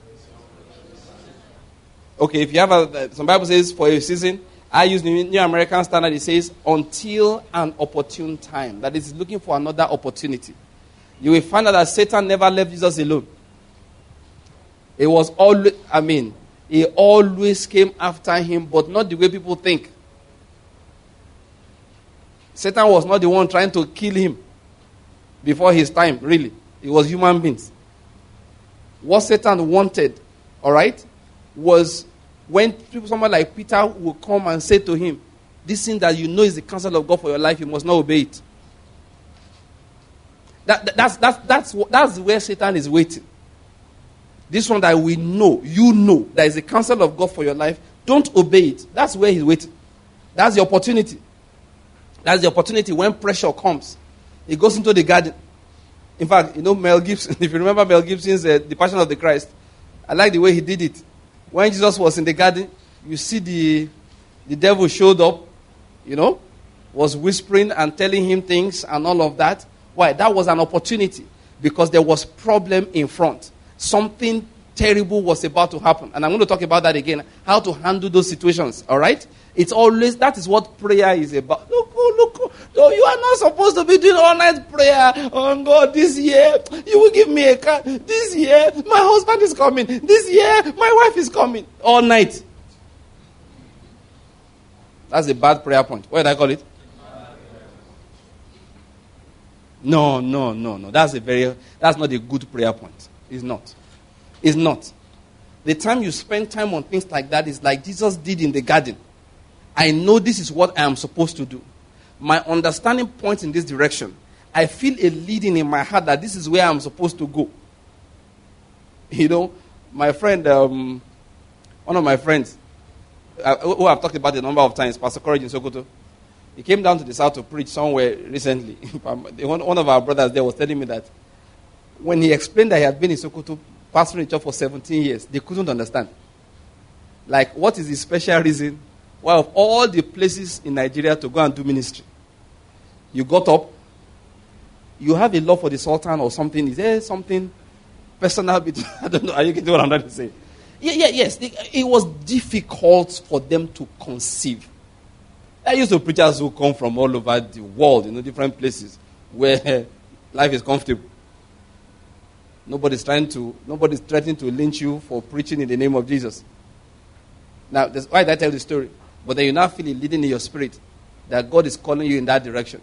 Okay, if you have some Bible says for a season, I use the New American Standard, it says until an opportune time. That is looking for another opportunity. You will find out that Satan never left Jesus alone. It was always, he always came after him, but not the way people think. Satan was not the one trying to kill him before his time, really. It was human beings. What Satan wanted, all right, was when someone like Peter would come and say to him, this thing that you know is the counsel of God for your life, you must not obey it. That's where Satan is waiting. This one that we know, you know, that is the counsel of God for your life, don't obey it. That's where he's waiting. That's the opportunity. That's the opportunity when pressure comes. He goes into the garden. In fact, Mel Gibson, if you remember Mel Gibson's The Passion of the Christ, I like the way he did it. When Jesus was in the garden, you see the devil showed up, was whispering and telling him things and all of that. Why? That was an opportunity because there was problem in front. Something terrible was about to happen. And I'm going to talk about that again, how to handle those situations, all right? It's always, that is what prayer is about. Look, no, you are not supposed to be doing all night prayer. Oh God, this year, you will give me a car. This year, my husband is coming. This year, my wife is coming. All night. That's a bad prayer point. What did I call it? No. That's not a good prayer point. It's not. It's not. The time you spend time on things like that is like Jesus did in the garden. I know this is what I am supposed to do. My understanding points in this direction. I feel a leading in my heart that this is where I'm supposed to go. My friend, one of my friends, who I've talked about a number of times, Pastor Courage in Sokoto, he came down to the south to preach somewhere recently. One of our brothers there was telling me that when he explained that he had been in Sokoto, pastoring a church for 17 years, they couldn't understand. Like, what is the special reason why of all the places in Nigeria to go and do ministry, you got up, you have a love for the Sultan or something? Is there something personal between? I don't know. Are you getting what I'm trying to say? Yes. It was difficult for them to conceive. I used to preachers who come from all over the world, different places where life is comfortable. Nobody's threatening to lynch you for preaching in the name of Jesus. Now, that's why I tell the story. But then you now feel it leading in your spirit that God is calling you in that direction.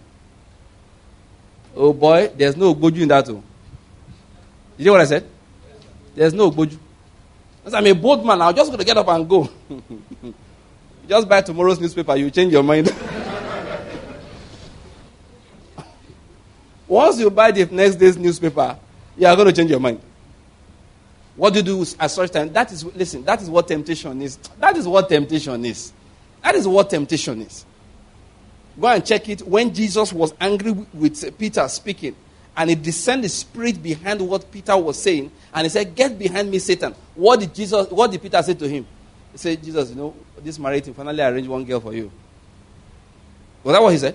Oh boy, there's no Ogboju in that too. You hear what I said? There's no Ogboju. I'm a bold man. I'm just going to get up and go. Just buy tomorrow's newspaper, you change your mind. Once you buy the next day's newspaper, you are going to change your mind. What do you do at such time? That is what temptation is. That is what temptation is. Go and check it. When Jesus was angry with Peter speaking, and he discerned the spirit behind what Peter was saying, and he said, "Get behind me, Satan." What did Peter say to him? He said, "Jesus, this marriage thing, finally I arranged one girl for you." Was that what he said?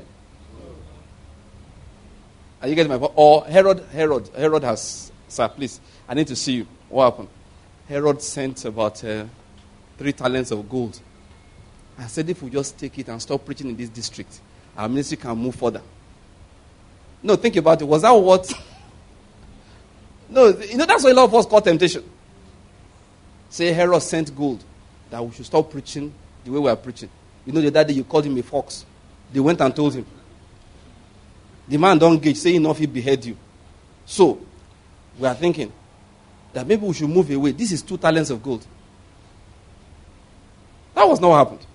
Are you getting my point? Or Herod has, sir, please, I need to see you. What happened? Herod sent about 3 talents of gold. I said, if we just take it and stop preaching in this district, our ministry can move further. No, think about it. Was that what? No, that's what a lot of us call temptation. Say Herod sent gold, that we should stop preaching the way we are preaching. The other day you called him a fox. They went and told him. The man don't gauge, say enough, he behead you. So, we are thinking that maybe we should move away. This is 2 talents of gold. That was not what happened.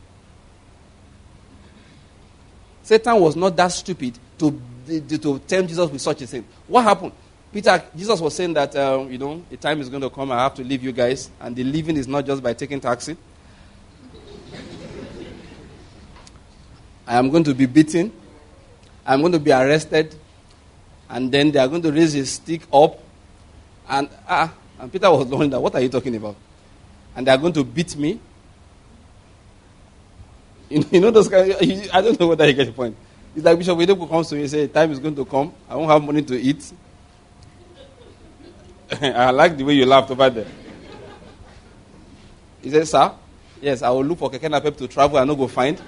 Satan was not that stupid to tempt Jesus with such a thing. What happened? Jesus was saying that, a time is going to come, I have to leave you guys. And the leaving is not just by taking taxi. I am going to be beaten. I'm going to be arrested. And then they are going to raise his stick up. And Peter was wondering, what are you talking about? And they are going to beat me. You know those kind of, I don't know whether you get the point. It's like Bishop Oyedepo comes to me and says, time is going to come. I won't have money to eat. I like the way you laughed over there. He said, sir, yes, I will look for Keke Napep to travel and not go find.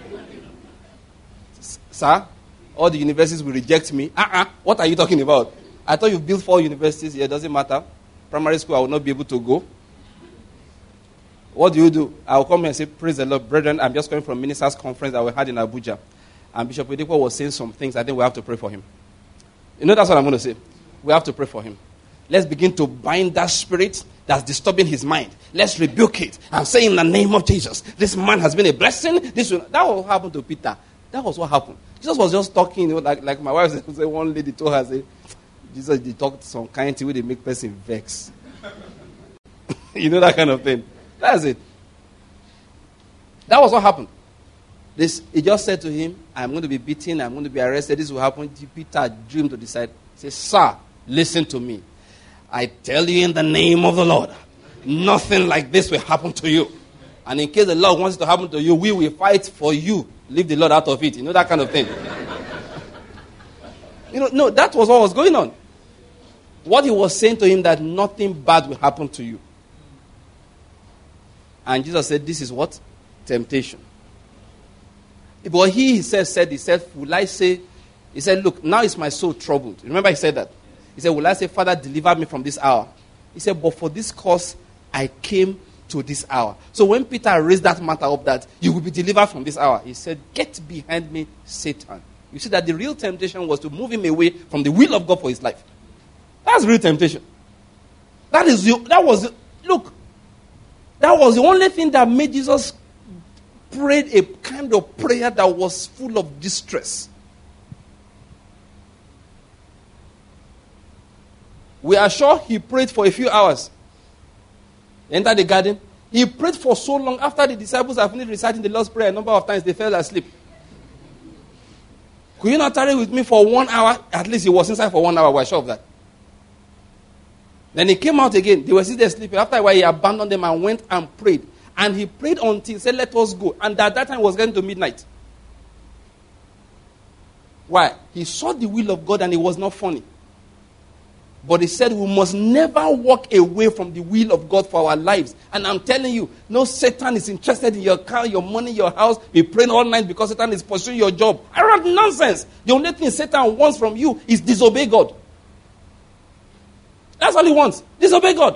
Sir, all the universities will reject me. What are you talking about? I thought you built 4 universities. Yeah, it doesn't matter. Primary school, I will not be able to go. What do? I will come here and say, praise the Lord, brethren. I'm just coming from ministers' conference that we had in Abuja. And Bishop Oyedepo was saying some things. I think we have to pray for him. You know, that's what I'm going to say. We have to pray for him. Let's begin to bind that spirit that's disturbing his mind. Let's rebuke it. I'm saying in the name of Jesus, this man has been a blessing. That will happen to Peter. That was what happened. Jesus was just talking, like my wife said, one lady told her, say, Jesus, they talked some kind of way they make person vex. You know, that kind of thing. That's it. That was what happened. He just said to him, I'm going to be beaten, I'm going to be arrested, this will happen. Peter dreamed to decide, say, sir, listen to me. I tell you in the name of the Lord, nothing like this will happen to you. And in case the Lord wants it to happen to you, we will fight for you. Leave the Lord out of it. You know, that kind of thing. No, that was what was going on. What he was saying to him, that nothing bad will happen to you. And Jesus said, this is what? Temptation. But he said, will I say, he said, look, now is my soul troubled. Remember he said that. He said, will I say, Father, deliver me from this hour? He said, but for this cause, I came to this hour. So when Peter raised that matter up that you will be delivered from this hour, he said, get behind me, Satan. You see that the real temptation was to move him away from the will of God for his life. That's real temptation. That was the only thing that made Jesus pray a kind of prayer that was full of distress. We are sure he prayed for a few hours. Enter the garden. He prayed for so long. After the disciples have finished reciting the Lord's Prayer a number of times, they fell asleep. Could you not tarry with me for 1 hour? At least he was inside for 1 hour. We're sure of that. Then he came out again. They were still there sleeping. After a while, he abandoned them and went and prayed. And he prayed until he said, let us go. And at that time, it was getting to midnight. Why? He saw the will of God and it was not funny. But he said we must never walk away from the will of God for our lives. And I'm telling you, no Satan is interested in your car, your money, your house. Be praying all night because Satan is pursuing your job. I wrote nonsense. The only thing Satan wants from you is disobey God. That's all he wants. Disobey God.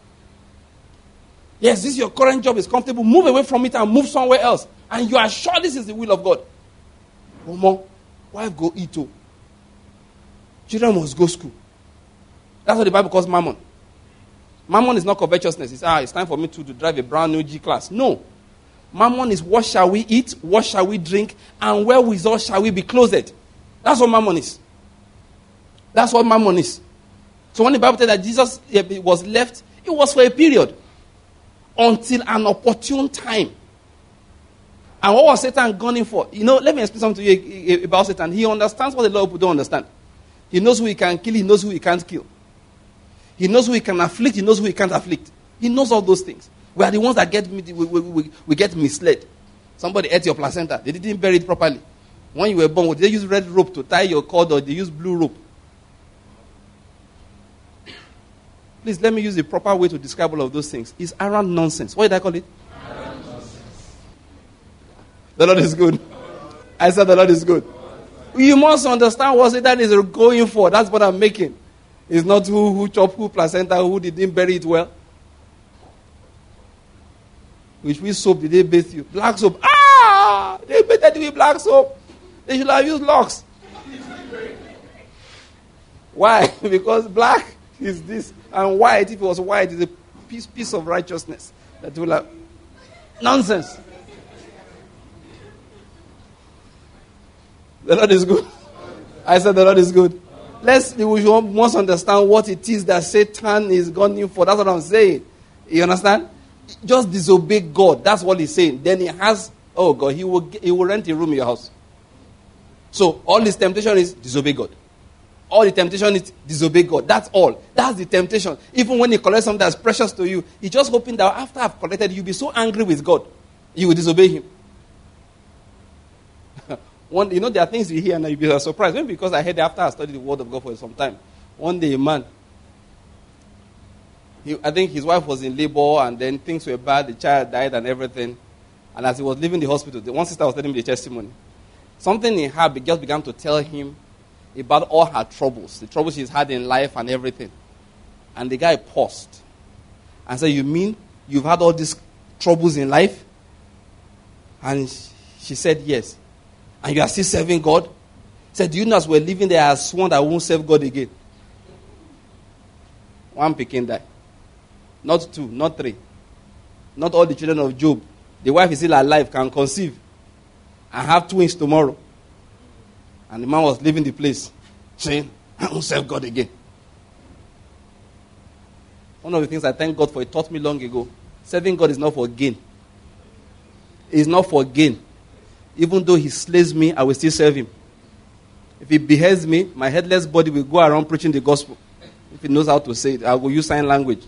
Yes, this your current job is comfortable. Move away from it and move somewhere else. And you are sure this is the will of God. Omo, wife go eat too. Children must go school. That's what the Bible calls mammon. Mammon is not covetousness. It's time for me to drive a brand new G-Class. No. Mammon is what shall we eat, what shall we drink, and wherewithal shall we be clothed. That's what mammon is. That's what mammon is. So when the Bible said that Jesus was left, it was for a period. Until an opportune time. And what was Satan gunning for? Let me explain something to you about Satan. He understands what a lot of people don't understand. He knows who he can kill, he knows who he can't kill. He knows who he can afflict, he knows who he can't afflict. He knows all those things. We are the ones that we get misled. Somebody ate your placenta. They didn't bury it properly. When you were born, did they use red rope to tie your cord or they use blue rope? Please, let me use the proper way to describe all of those things. It's arrant nonsense. What did I call it? Arrant nonsense. The Lord is good. I said the Lord is good. You must understand what Satan is going for. That's what I'm making. It's not who chopped who placenta, who didn't bury it well. Which soap did they bathe you? Black soap. They bathed you with black soap. They should have used locks. Why? Because black is this, and white, if it was white, is a piece of righteousness. That will have nonsense. The Lord is good. I said the Lord is good. We must understand what it is that Satan is gunning for. That's what I'm saying. You understand? Just disobey God. That's what he's saying. Then he has, God, he will rent a room in your house. So all his temptation is disobey God. All the temptation is disobey God. That's all. That's the temptation. Even when you collect something that's precious to you, you're just hoping that after I've collected, you'll be so angry with God, you will disobey Him. There are things you hear and you'll be surprised. Maybe because I heard it after I studied the Word of God for some time. One day, a man, I think his wife was in labor and then things were bad. The child died and everything. And as he was leaving the hospital, one sister was telling me the testimony. Something in her just began to tell him about all her troubles, the troubles she's had in life and everything. And the guy paused and said, "You mean you've had all these troubles in life?" And she said, "Yes." "And you are still serving God?" He said, "Do you know as we're living there, I have sworn that I won't serve God again." One Pekin died. Not two, not three. Not all the children of Job. The wife is still alive, can conceive, and have twins tomorrow. And the man was leaving the place, saying, "I won't serve God again." One of the things I thank God for, He taught me long ago, serving God is not for gain. It is not for gain. Even though He slays me, I will still serve Him. If He beheads me, my headless body will go around preaching the gospel. If He knows how to say it, I will use sign language.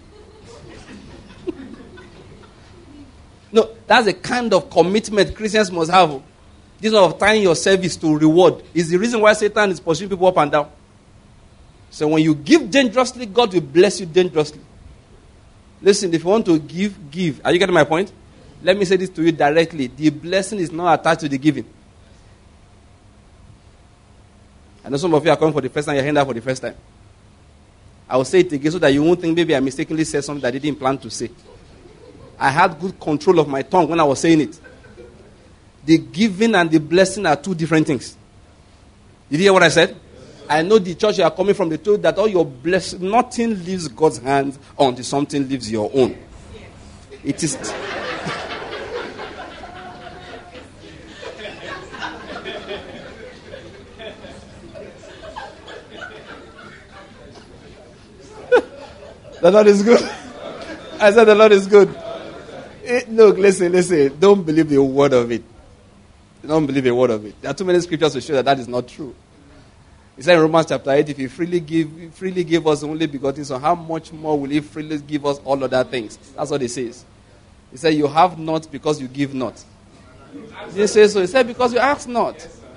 No, that's the kind of commitment Christians must have. This of tying your service to reward is the reason why Satan is pursuing people up and down. So when you give dangerously, God will bless you dangerously. Listen, if you want to give. Are you getting my point? Let me say this to you directly. The blessing is not attached to the giving. I know some of you are coming for the first time, you're hearing that for the first time. I will say it again so that you won't think maybe I mistakenly said something that I didn't plan to say. I had good control of my tongue when I was saying it. The giving and the blessing are two different things. Did you hear what I said? I know the church you are coming from, they told that all your blessing, nothing leaves God's hands until something leaves your own. It is. The Lord is good. I said the Lord is good. Look, listen. Don't believe a word of it. Don't believe a word of it. There are too many scriptures to show that is not true. He said in Romans chapter 8, if He freely give us only begotten Son, how much more will He freely give us all other things? That's what He says. He said, you have not because you give not. He didn't say so. He said, because you ask not.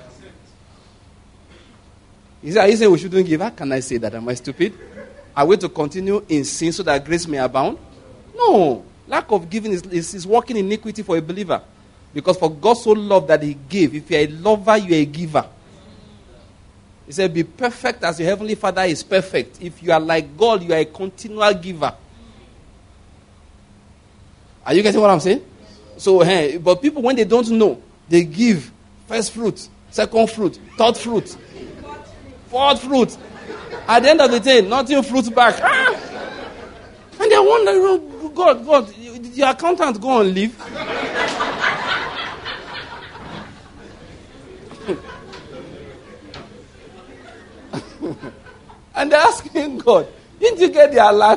He said, are you saying we shouldn't give? How can I say that? Am I stupid? Are we to continue in sin so that grace may abound? No. Lack of giving is working iniquity for a believer. Because for God so loved that He gave. If you are a lover, you are a giver. He said, be perfect as your heavenly Father is perfect. If you are like God, you are a continual giver. Are you getting what I'm saying? So, but people, when they don't know, they give first fruit, second fruit, third fruit, fourth fruit. At the end of the day, nothing fruits back. And they wonder, oh, God, did your accountant go on leave? And they're asking God, didn't you get the alert?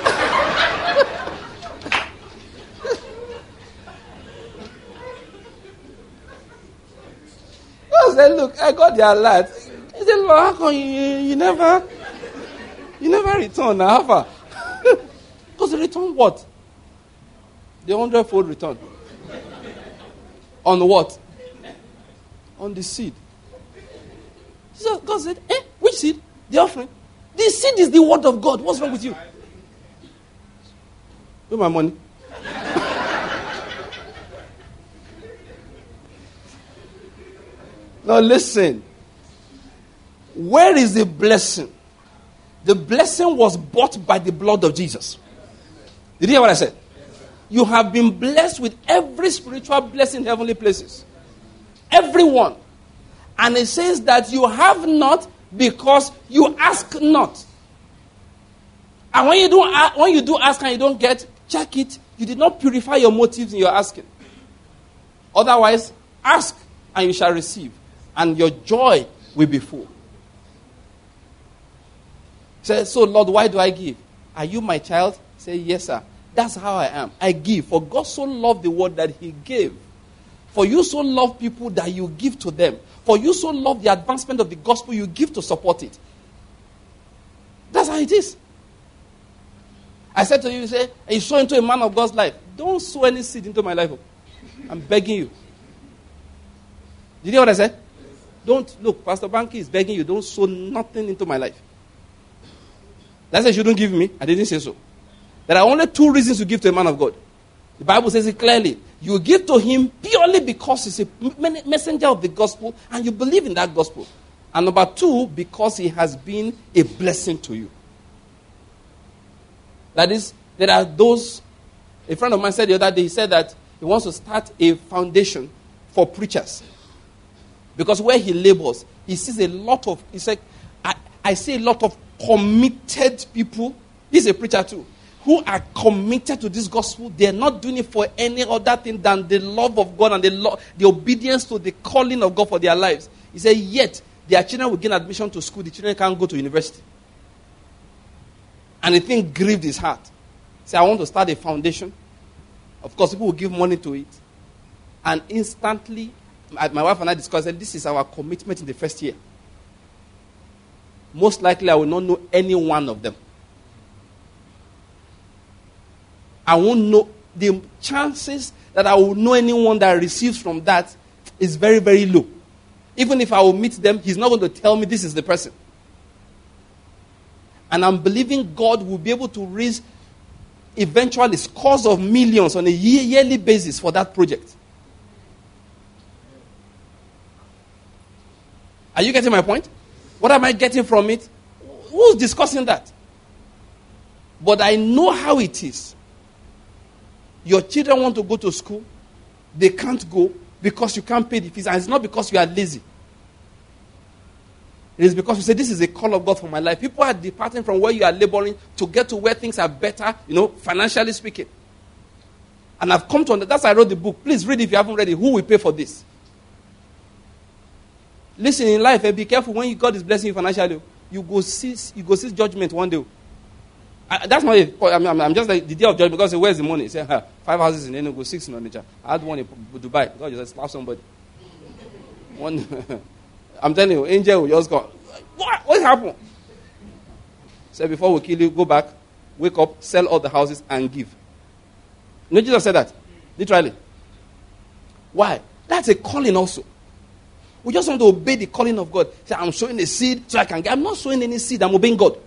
God said, look, I got the alert. He said, Lord, how come you never return? How far? Because return what? The 100-fold return. On what? On the seed. So God said, which seed? The offering. The seed is the word of God. What's wrong with you? Where's my money? Now listen. Where is the blessing? The blessing was bought by the blood of Jesus. Did you hear what I said? You have been blessed with every spiritual blessing in heavenly places. Everyone. And it says that you have not because you ask not. And when you do ask and you don't get, check it. You did not purify your motives in your asking. Otherwise, ask and you shall receive. And your joy will be full. Say, so Lord, why do I give? Are you my child? Say, yes, sir. That's how I am. I give. For God so loved the world that He gave. For you so love people that you give to them. For you so love the advancement of the gospel, you give to support it. how it is. I said to you, you sow into a man of God's life. Don't sow any seed into my life. I'm begging you. Did you hear what I said? Don't, look, Pastor Banky is begging you, don't sow nothing into my life. That's why you shouldn't give me. I didn't say so. There are only 2 reasons to give to a man of God. The Bible says it clearly. You give to him purely because he's a messenger of the gospel and you believe in that gospel. And number 2, because he has been a blessing to you. That is, there are those, a friend of mine said the other day, he said that he wants to start a foundation for preachers. Because where he labors, he sees a lot of, he said, I see a lot of committed people. He's a preacher too. Who are committed to this gospel. They're not doing it for any other thing than the love of God and the obedience to the calling of God for their lives. He said, yet, their children will gain admission to school. The children can't go to university. And the thing grieved his heart. He said, I want to start a foundation. Of course, people will give money to it. And instantly, my wife and I discussed that this is our commitment in the first year. Most likely, I will not know any one of them. I won't know. The chances that I will know anyone that receives from that is very, very low. Even if I will meet them, he's not going to tell me this is the person. And I'm believing God will be able to raise eventually scores of millions on a yearly basis for that project. Are you getting my point? What am I getting from it? Who's discussing that? But I know how it is. Your children want to go to school. They can't go because you can't pay the fees. And it's not because you are lazy. It is because you say, this is a call of God for my life. People are departing from where you are laboring to get to where things are better, financially speaking. And I've come to understand. That's why I wrote the book. Please read it if you haven't read it. Who will pay for this? Listen, in life, be careful when God is blessing you financially. You go see judgment one day. That's not it. I'm just like the day of judgment. God said, where's the money? He said, 5 houses in Enugu, 6 in Onitsha. I had one in Dubai. God just slap somebody. One, I'm telling you, angel will just go, what happened? Said, before we kill you, go back, wake up, sell all the houses and give. You know, Jesus said that. Literally. Why? That's a calling also. We just want to obey the calling of God. Say, I'm sowing a seed so I can get. I'm not sowing any seed. I'm obeying God.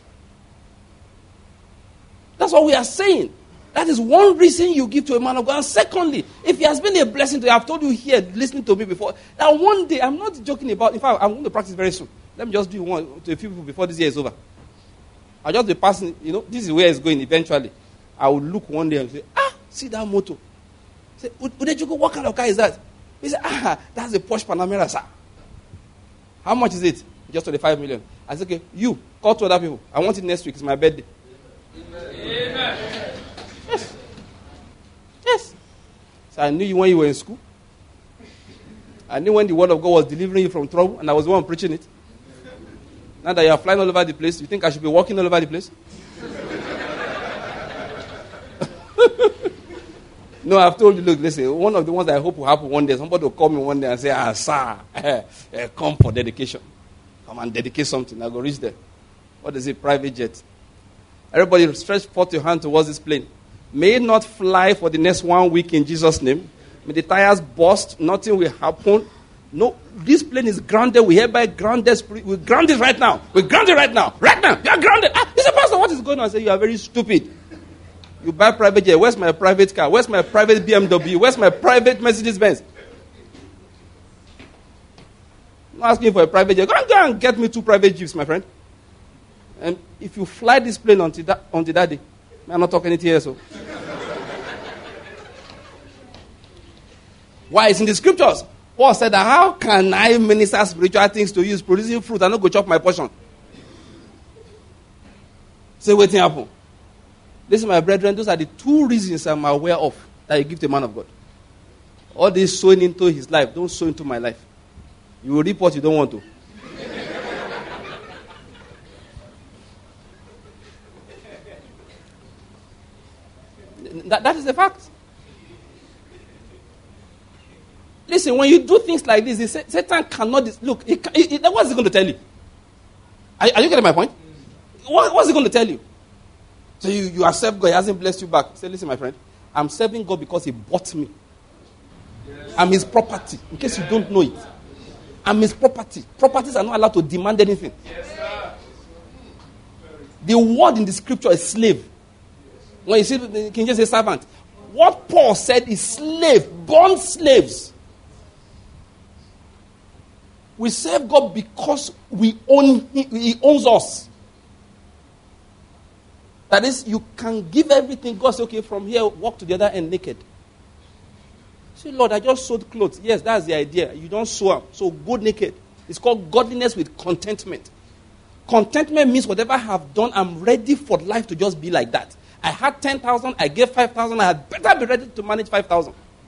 That's what we are saying. That is one reason you give to a man of God. And secondly, if he has been a blessing to you, I've told you here, listening to me before, that one day, I'm not joking about, in fact, I'm going to practice very soon. Let me just do one to a few people before this year is over. I'll just be passing, this is where it's going eventually. I will look one day and say, see that motor. Say, Udejuko, what kind of car is that? He said, that's a Porsche Panamera, sir. How much is it? Just 25 million. I said, okay, you, call 2 other people. I want it next week. It's my birthday. Amen. Yes. So I knew you when you were in school. I knew when the word of God was delivering you from trouble, and I was the one preaching it. Now that you are flying all over the place, you think I should be walking all over the place? No, I've told you, look, listen, one of the ones that I hope will happen one day, somebody will call me one day and say, sir, come for dedication. Come and dedicate something. I'll go reach there. What is it? Private jet. Everybody stretch forth your hand towards this plane. May it not fly for the next 1 week in Jesus' name. May the tires burst. Nothing will happen. No, this plane is grounded. We hereby ground this. We're grounded right now. We're grounded right now. Right now. You are grounded. Mr. Pastor, what is going on? I say, you are very stupid. You buy private jet. Where's my private car? Where's my private BMW? Where's my private Mercedes-Benz? I'm not asking for a private jet. Go and get me 2 private jeeps, my friend. And if you fly this plane until that day, I'm not talking anything else. So. Why? It's in the scriptures. Paul said that, how can I minister spiritual things to you, producing fruit and not go chop my portion? Say, waiting happen. Listen, my brethren, those are the 2 reasons I'm aware of that you give to a man of God. All this sowing into his life, don't sow into my life. You will reap what you don't want to. That is the fact. Listen, when you do things like this, Satan cannot... Look, what's he going to tell you? Are you getting my point? What's he going to tell you? So you accept God, he hasn't blessed you back. Say, listen, my friend, I'm serving God because he bought me. I'm his property, in case you don't know it. I'm his property. Properties are not allowed to demand anything. The word in the scripture is slave. When you see, you can just say servant. What Paul said is slave, born slaves. We serve God because we own him, he owns us. That is, you can give everything. God says, okay, from here, walk to the other end naked. Say, Lord, I just sewed clothes. Yes, that's the idea. You don't sew them. So go naked. It's called godliness with contentment. Contentment means whatever I have done, I'm ready for life to just be like that. I had 10,000, I gave 5,000, I had better be ready to manage 5,000.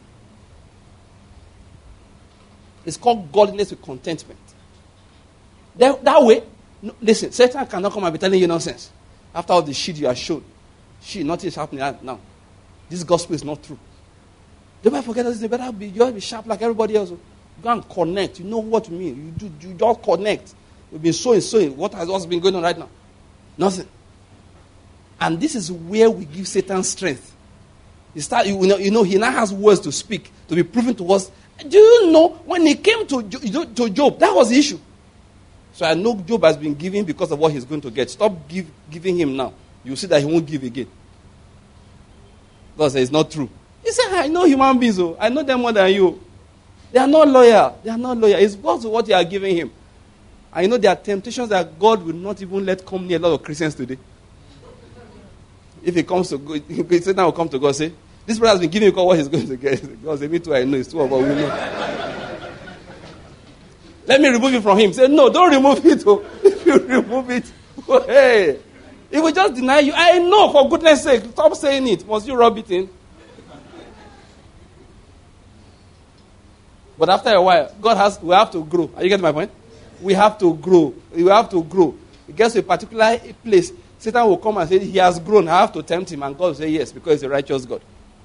It's called godliness with contentment. That way, no, listen, Satan cannot come and be telling you nonsense. After all the shit you are shown. Nothing is happening now. This gospel is not true. Don't ever forget this. You better be sharp like everybody else. Go and connect. You know what you mean. You just connect. You've been sowing. What's been going on right now? Nothing. And this is where we give Satan strength. He now has words to speak, to be proven to us. Do you know, when he came to Job, that was the issue. So I know Job has been giving because of what he's going to get. Stop giving him now. You'll see that he won't give again. God says it's not true. He said, I know human beings. I know them more than you. They are not loyal. It's because of what you are giving him. And you know there are temptations that God will not even let come near a lot of Christians today. If he comes to God, Satan will come to God and say, this brother has been giving God what he's going to get. God says, me too, I know. It's two of us, we know. Let me remove it from him. Say, no, don't remove it. If you remove it, hey. He will just deny you. I know, for goodness sake. Stop saying it. Must you rub it in? But after a while, we have to grow. Are you getting my point? We have to grow. It gets to a particular place. Satan will come and say, he has grown. I have to tempt him. And God will say, yes, because he's a righteous God.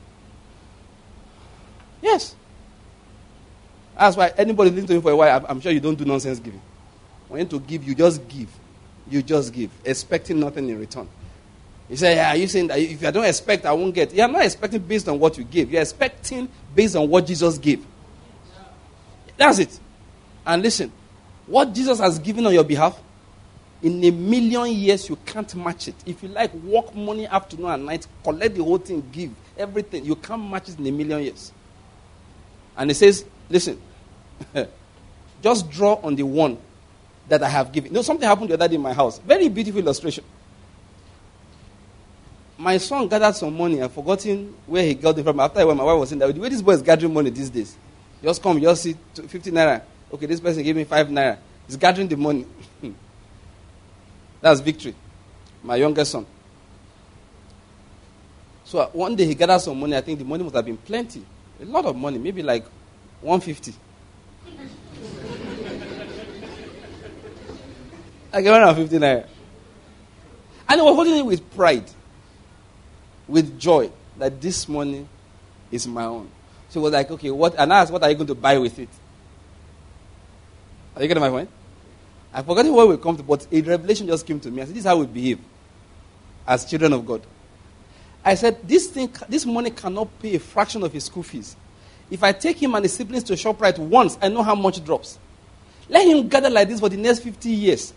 Yes. That's why anybody listening to you for a while, I'm sure you don't do nonsense giving. When to give, you just give. You just give, expecting nothing in return. You say, are you saying that if I don't expect, I won't get? You're not expecting based on what you give. You're expecting based on what Jesus gave. That's it. And listen, what Jesus has given on your behalf, in 1,000,000 years, you can't match it. If you like, work morning, afternoon, and night, collect the whole thing, give everything. You can't match it in 1,000,000 years. And he says, listen, just draw on the one that I have given. You know, something happened the other day in my house. Very beautiful illustration. My son gathered some money. I've forgotten where he got it from. After when my wife was saying that, the way this boy is gathering money these days, just come, just see 50 naira. Okay, this person gave me 5 naira. He's gathering the money. That's victory. My youngest son. So one day he gathered some money. I think the money must have been plenty. A lot of money. Maybe like 150. I gave 150 naira. And he was holding it with pride. With joy. That this money is my own. So he was like, okay, what? And I asked, what are you going to buy with it? Are you getting my point? I forgot where we come to, but a revelation just came to me. I said, this is how we behave as children of God. I said, this money cannot pay a fraction of his school fees. If I take him and his siblings to ShopRite once, I know how much it drops. Let him gather like this for the next 50 years.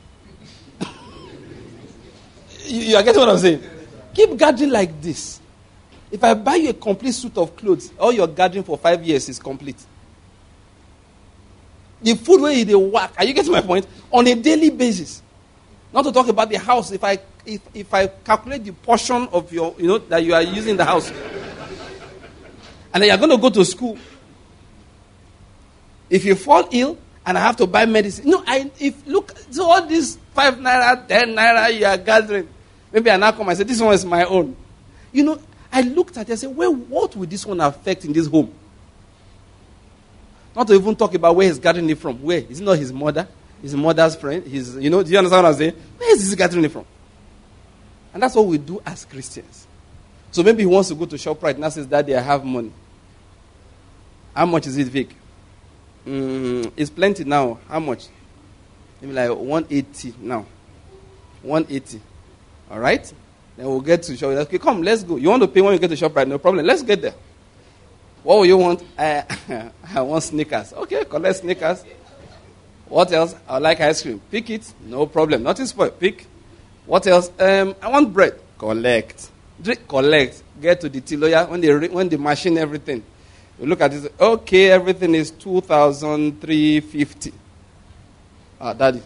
you are getting what I'm saying? Keep gathering like this. If I buy you a complete suit of clothes, all your gathering for 5 years is complete. The food where they work, are you getting my point? On a daily basis. Not to talk about the house. If I calculate the portion of your, that you are using in the house, and then you're going to go to school. If you fall ill and I have to buy medicine, so all these 5 naira, 10 naira you are gathering, maybe I now come and say, this one is my own. I looked at it and said, well, what will this one affect in this home? Not to even talk about where he's gathering it from. Where? Is it not his mother? His mother's friend? Do you understand what I'm saying? Where is he gathering it from? And that's what we do as Christians. So maybe he wants to go to ShopRite and says, Daddy, I have money. How much is it, Vic? It's plenty now. How much? Maybe like 180 now. 180. All right? Then we'll get to ShopRite. Okay, come, let's go. You want to pay when you get to ShopRite? No problem. Let's get there. What will you want? I want Snickers. Okay, collect Snickers. What else? I like ice cream. Pick it. No problem. Nothing spoiled. Pick. What else? I want bread. Collect. Drink. Collect. Get to the lawyer when they machine everything. You look at it. Okay, everything is 2,350. Daddy.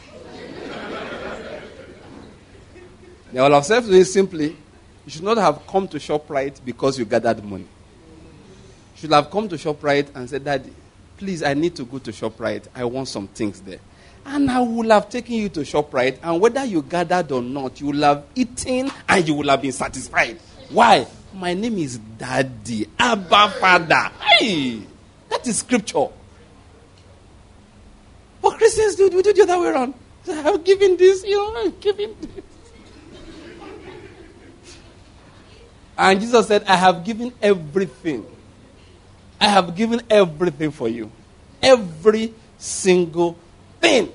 They will have said to you simply, you should not have come to ShopRite because you gathered money. You should have come to ShopRite and said, Daddy, please, I need to go to ShopRite. I want some things there. And I will have taken you to ShopRite, and whether you gathered or not, you will have eaten and you will have been satisfied. Why? My name is Daddy, Abba Father. Hey, that is scripture. But Christians we do the other way around. I have given this, I'm giving this. And Jesus said, I have given everything. I have given everything for you. Every single thing.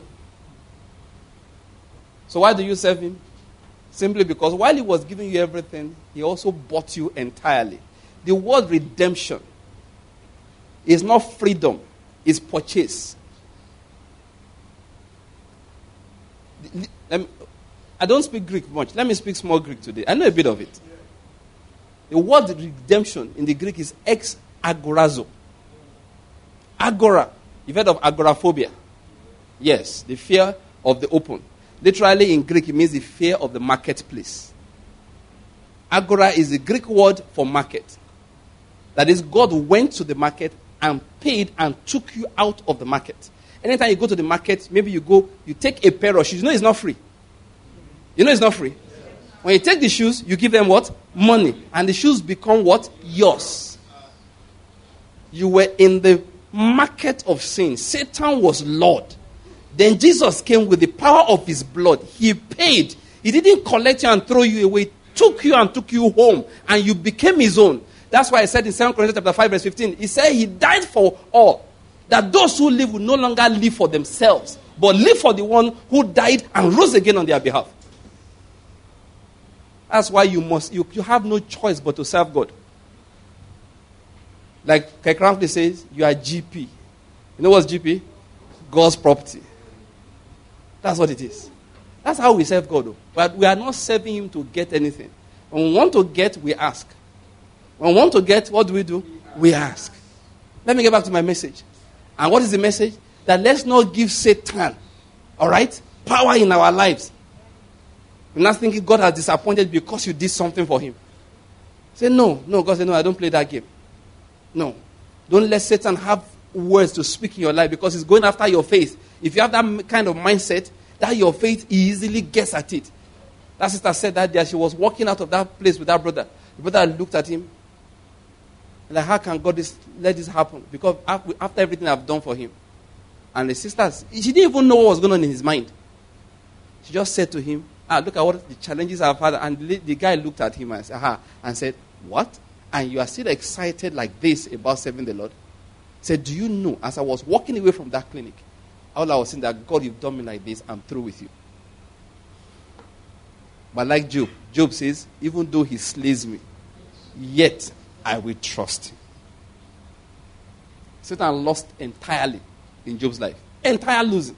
So why do you serve him? Simply because while he was giving you everything, he also bought you entirely. The word redemption is not freedom, it's purchase. I don't speak Greek much. Let me speak small Greek today. I know a bit of it. The word redemption in the Greek is ex agorazo. Agora. You've heard of agoraphobia? Yes, the fear of the open. Literally in Greek, it means the fear of the marketplace. Agora is the Greek word for market. That is, God went to the market and paid and took you out of the market. Anytime you go to the market, maybe you take a pair of shoes. You know it's not free. You know it's not free. When you take the shoes, you give them what? Money. And the shoes become what? Yours. You were in the market of sin. Satan was Lord. Then Jesus came with the power of his blood. He paid. He didn't collect you and throw you away. He took you and took you home. And you became his own. That's why I said in 2 Corinthians chapter 5 verse 15, he said he died for all. That those who live will no longer live for themselves, but live for the one who died and rose again on their behalf. That's why you have no choice but to serve God. Like Kekrampi says, you are GP. You know what's GP? God's property. That's what it is. That's how we serve God. Though. But we are not serving him to get anything. When we want to get, we ask. When we want to get, what do? We ask. Let me get back to my message. And what is the message? That let's not give Satan, all right, power in our lives. We're not thinking God has disappointed because you did something for him. Say, no. God said, no, I don't play that game. No. Don't let Satan have words to speak in your life because he's going after your faith. If you have that kind of mindset, that your faith, he easily gets at it. That sister said that day she was walking out of that place with that brother. The brother looked at him. Like, how can God let this happen? Because after everything I've done for him. And the sister, she didn't even know what was going on in his mind. She just said to him, look at what the challenges I've had. And the guy looked at him and said, what? And you are still excited like this about serving the Lord? He said, do you know, as I was walking away from that clinic, all I was saying that, God, you've done me like this, I'm through with you. But like Job says, even though he slays me, yet I will trust him. Satan lost entirely in Job's life. Entire losing.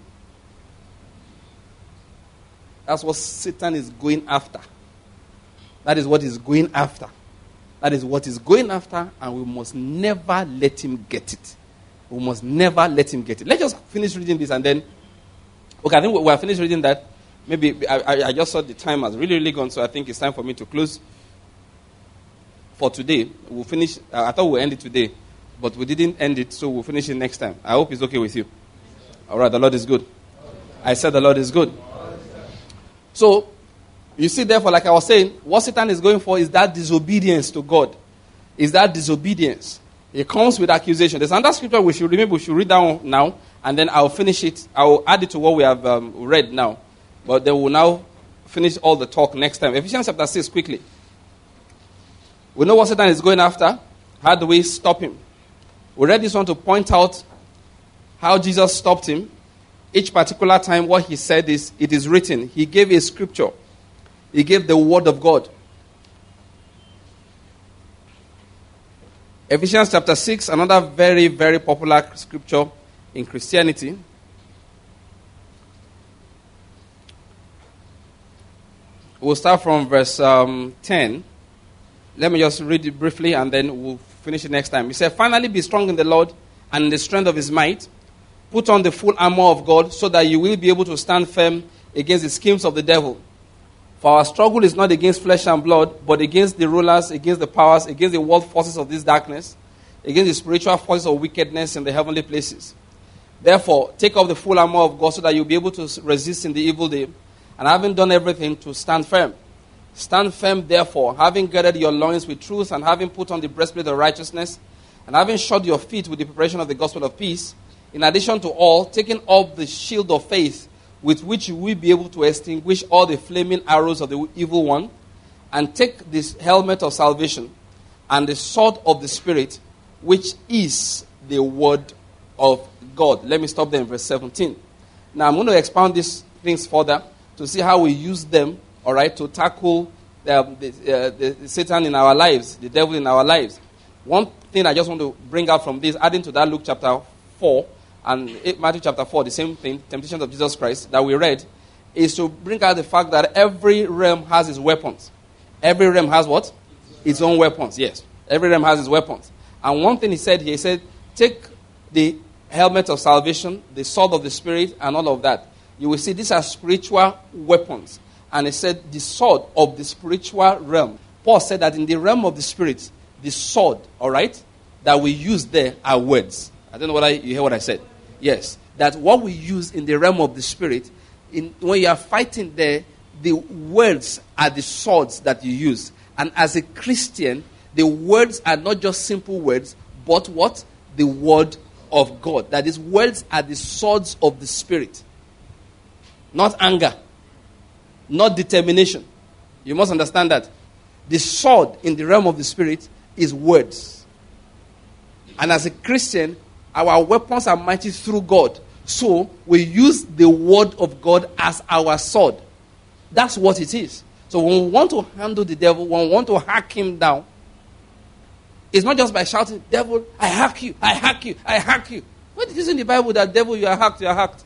That's what Satan is going after. That is what he's going after. That is what he's going after, and we must never let him get it. We must never let him get it. Let's just finish reading this and then... Okay, I think we are finished reading that. Maybe I just saw the time has really, really gone, so I think it's time for me to close. For today, we'll finish. I thought we'll end it today, but we didn't end it, so we'll finish it next time. I hope it's okay with you. All right, the Lord is good. I said the Lord is good. So, you see, therefore, like I was saying, what Satan is going for is that disobedience to God. Is that disobedience. It comes with accusation. There's another scripture we should read down now, and then I'll finish it. I'll add it to what we have read now. But then we'll now finish all the talk next time. Ephesians chapter 6, quickly. We know what Satan is going after. How do we stop him? We read this one to point out how Jesus stopped him. Each particular time, what he said is, it is written. He gave a scripture. He gave the word of God. Ephesians chapter 6, another very, very popular scripture in Christianity. We'll start from verse 10. Let me just read it briefly and then we'll finish it next time. He said, finally be strong in the Lord and in the strength of his might. Put on the full armor of God so that you will be able to stand firm against the schemes of the devil. For our struggle is not against flesh and blood, but against the rulers, against the powers, against the world forces of this darkness, against the spiritual forces of wickedness in the heavenly places. Therefore, take up the full armor of God so that you'll be able to resist in the evil day, and having done everything, to stand firm. Stand firm, therefore, having girded your loins with truth, and having put on the breastplate of righteousness, and having shod your feet with the preparation of the gospel of peace. In addition to all, taking up the shield of faith, with which you will be able to extinguish all the flaming arrows of the evil one, and take this helmet of salvation, and the sword of the Spirit, which is the word of God. Let me stop there in verse 17. Now I'm going to expound these things further to see how we use them, all right, to tackle the Satan in our lives, the devil in our lives. One thing I just want to bring out from this, adding to that Luke chapter 4 and Matthew chapter 4, the same thing, temptations of Jesus Christ that we read, is to bring out the fact that every realm has its weapons. Every realm has what? Its own weapons, yes. Every realm has its weapons. And one thing he said, take the helmet of salvation, the sword of the Spirit, and all of that. You will see these are spiritual weapons. And he said the sword of the spiritual realm. Paul said that in the realm of the Spirit, the sword, all right, that we use there are words. I don't know whether you hear what I said. Yes. That what we use in the realm of the Spirit, when you are fighting there, the words are the swords that you use. And as a Christian, the words are not just simple words, but what? The word of God. That is, words are the swords of the Spirit. Not anger. Not determination. You must understand that. The sword in the realm of the Spirit is words. And as a Christian, our weapons are mighty through God. So we use the word of God as our sword. That's what it is. So when we want to handle the devil, when we want to hack him down, it's not just by shouting, devil, I hack you, I hack you, I hack you. What is in the Bible that devil, you are hacked, you are hacked?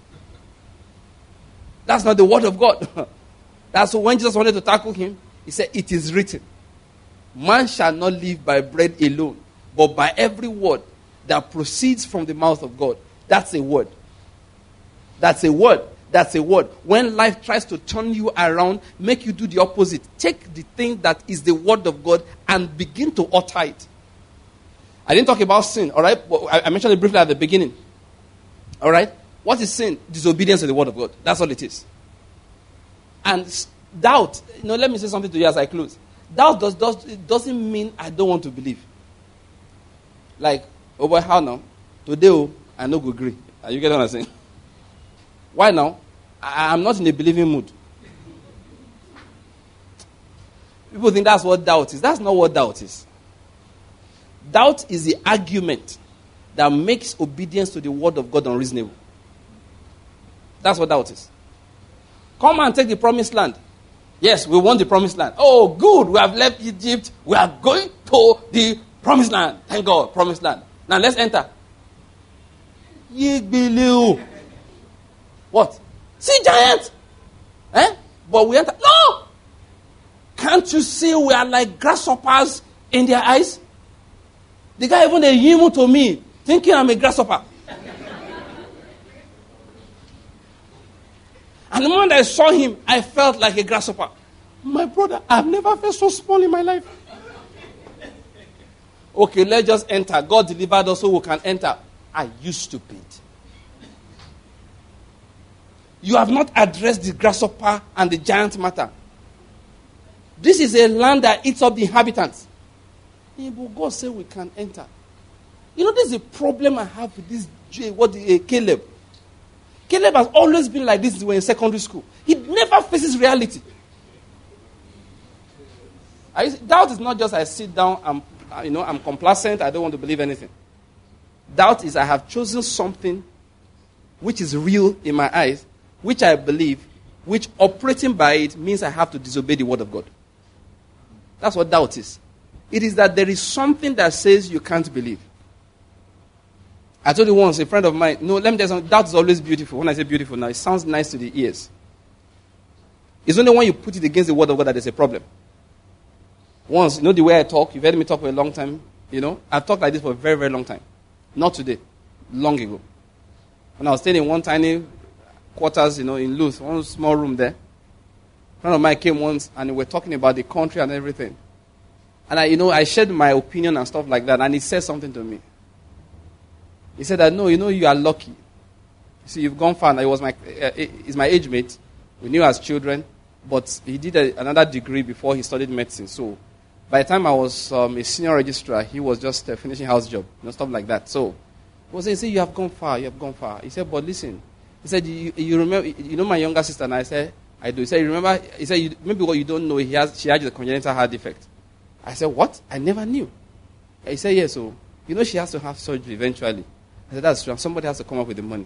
That's not the word of God. That's when Jesus wanted to tackle him. He said, it is written, man shall not live by bread alone, but by every word that proceeds from the mouth of God. That's a word. That's a word. That's a word. When life tries to turn you around, make you do the opposite. Take the thing that is the word of God and begin to utter it. I didn't talk about sin, all right? I mentioned it briefly at the beginning. All right? What is sin? Disobedience to the word of God. That's all it is. And doubt, let me say something to you as I close. Doubt doesn't mean I don't want to believe. Like, oh boy, how now? Today, I no go agree. Are you getting what I'm saying? Why now? I'm not in a believing mood. People think that's what doubt is. That's not what doubt is. Doubt is the argument that makes obedience to the word of God unreasonable. That's what doubt is. Come and take the promised land. Yes, we want the promised land. Oh, good. We have left Egypt. We are going to the promised land. Thank God, promised land. Now let's enter. What? See giants? But we enter. No! Can't you see we are like grasshoppers in their eyes? The guy even a yimu to me, thinking I'm a grasshopper. And the moment I saw him, I felt like a grasshopper. My brother, I've never felt so small in my life. Okay, let's just enter. God delivered us so we can enter. Are you stupid? You have not addressed the grasshopper and the giant matter. This is a land that eats up the inhabitants. Yeah, but God said we can enter. This is a problem I have with this Caleb. Caleb has always been like this when we were in secondary school. He never faces reality. Doubt is not just I sit down, I'm complacent, I don't want to believe anything. Doubt is I have chosen something which is real in my eyes, which I believe, which operating by it means I have to disobey the word of God. That's what doubt is. It is that there is something that says you can't believe. I told you once, a friend of mine, no, let me tell you something, doubt is always beautiful. When I say beautiful now, it sounds nice to the ears. It's only when you put it against the word of God that there's a problem. Once, you know the way I talk, you've heard me talk for a long time, I've talked like this for a very, very long time. Not today, long ago. When I was staying in one tiny quarters, in Luth, one small room there, a friend of mine came once and we were talking about the country and everything. And I shared my opinion and stuff like that, and he said something to me. He said that, no, you are lucky. You see, you've gone far. He's my age mate. We knew as children, but he did another degree before he studied medicine. So by the time I was a senior registrar, he was just finishing house job, stuff like that. So he was saying, you have gone far, you have gone far. He said, but listen. He said, you remember, my younger sister? And I said, I do. He said, you remember? He said, maybe what you don't know, she has a congenital heart defect. I said, what? I never knew. He said, yes, so, she has to have surgery eventually. I said, that's true. Somebody has to come up with the money.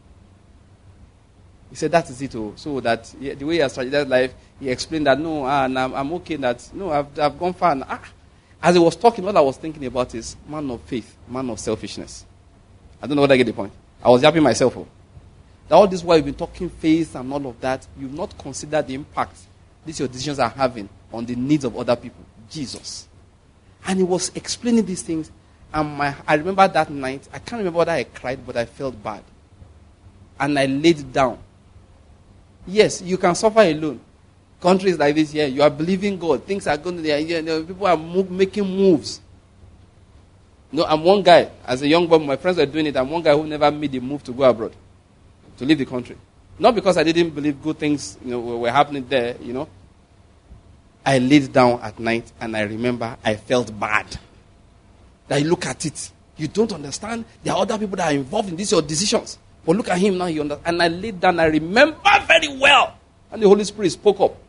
He said, that is it. So that the way he has started that life, he explained that, no, I'm okay, that, no, I've gone far. As he was talking, all I was thinking about is man of faith, man of selfishness. I don't know whether I get the point. I was yapping myself. That all this while you've been talking faith and all of that, you've not considered the impact these your decisions are having on the needs of other people. Jesus. And he was explaining these things. And I remember that night, I can't remember whether I cried, but I felt bad. And I laid down. Yes, you can suffer alone. Countries like this here, you are believing God. Things are going to people are making moves. I'm one guy, as a young boy, my friends were doing it. I'm one guy who never made the move to go abroad, to leave the country. Not because I didn't believe good things were happening there, I laid down at night and I remember I felt bad. That you look at it, you don't understand. There are other people that are involved in these your decisions. But look at him now, he understands. And I laid down, I remember very well. And the Holy Spirit spoke up.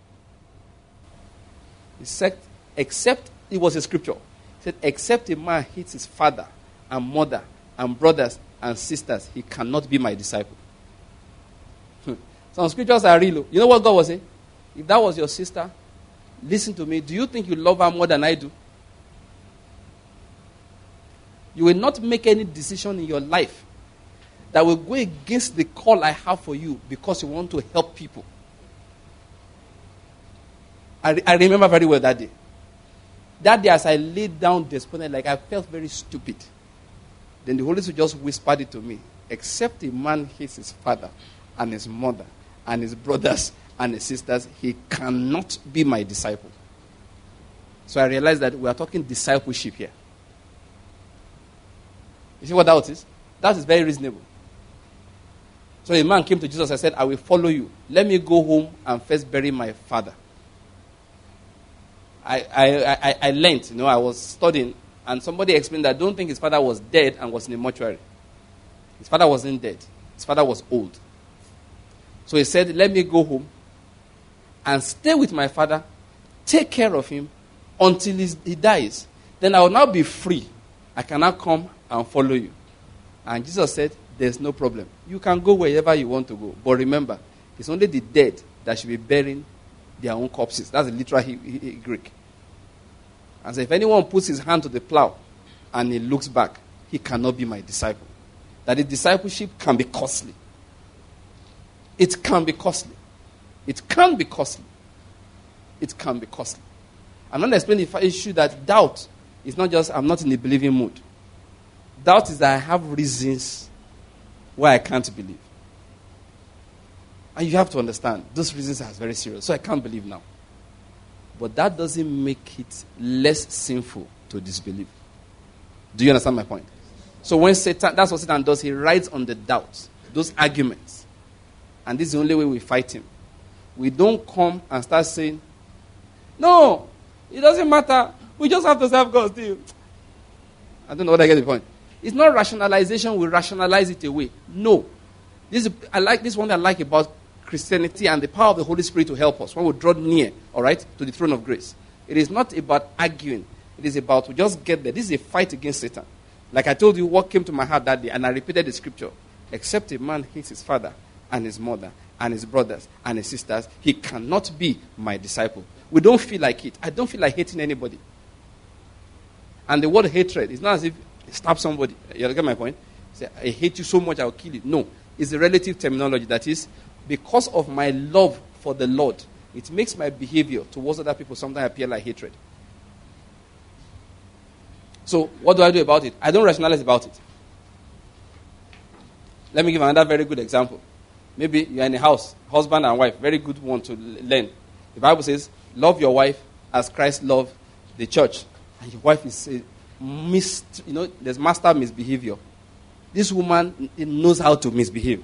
He said, except, it was a scripture. He said, except a man hates his father and mother and brothers and sisters, he cannot be my disciple. Some scriptures are real. You know what God was saying? If that was your sister, listen to me. Do you think you love her more than I do? You will not make any decision in your life that will go against the call I have for you because you want to help people. I remember very well that day. That day as I laid down despondent, like I felt very stupid. Then the Holy Spirit just whispered it to me. Except a man hates his father and his mother and his brothers and his sisters, he cannot be my disciple. So I realized that we are talking discipleship here. You see what doubt is? That is very reasonable. So a man came to Jesus and said, I will follow you. Let me go home and first bury my father. I learned, I was studying, and somebody explained that don't think his father was dead and was in a mortuary. His father wasn't dead. His father was old. So he said, let me go home and stay with my father, take care of him until he dies. Then I will now be free. I can now come and follow you. And Jesus said, there's no problem. You can go wherever you want to go. But remember, it's only the dead that should be burying their own corpses. That's the literal Greek. And so if anyone puts his hand to the plow and he looks back, he cannot be my disciple. That the discipleship can be costly. It can be costly. It can be costly. It can be costly. I'm not explaining the issue that doubt is not just I'm not in the believing mood. Doubt is that I have reasons why I can't believe. And you have to understand, those reasons are very serious. So I can't believe now. But that doesn't make it less sinful to disbelieve. Do you understand my point? So when Satan, that's what Satan does, he rides on the doubts, those arguments. And this is the only way we fight him. We don't come and start saying, no, it doesn't matter. We just have to serve God still. I don't know whether I get the point. It's not rationalization, we rationalize it away. No. I like this one I like about Christianity and the power of the Holy Spirit to help us when we draw near, all right, to the throne of grace. It is not about arguing. It is about we just get there. This is a fight against Satan. Like I told you what came to my heart that day, and I repeated the scripture. except a man hates his father and his mother and his brothers and his sisters, he cannot be my disciple. We don't feel like it. I don't feel like hating anybody. And the word hatred is not as if you stab somebody. You get my point? Say, I hate you so much, I'll kill you. No. It's a relative terminology. That is, because of my love for the Lord, it makes my behavior towards other people sometimes appear like hatred. So, what do I do about it? I don't rationalize about it. Let me give another very good example. Maybe you're in a house, husband and wife, very good one to learn. The Bible says, love your wife as Christ loved the church. And your wife is there's master misbehavior. This woman knows how to misbehave.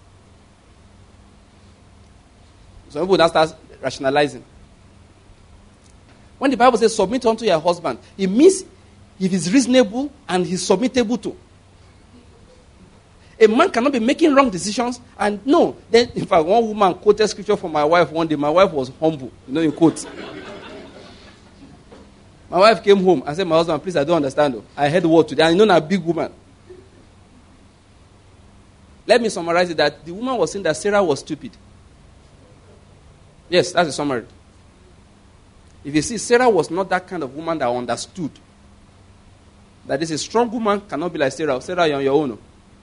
Some people now start rationalizing. When the Bible says submit unto your husband, it means if he's reasonable and he's submittable to. A man cannot be making wrong decisions. And no, then in fact, one woman quoted scripture for my wife one day. My wife was humble, in quotes. My wife came home and said, my husband, please, I don't understand. I heard the word today. And a big woman. Let me summarize it that the woman was saying that Sarah was stupid. Yes, that's the summary. If you see, Sarah was not that kind of woman that understood that this is a strong woman cannot be like Sarah. Sarah, you're on your own.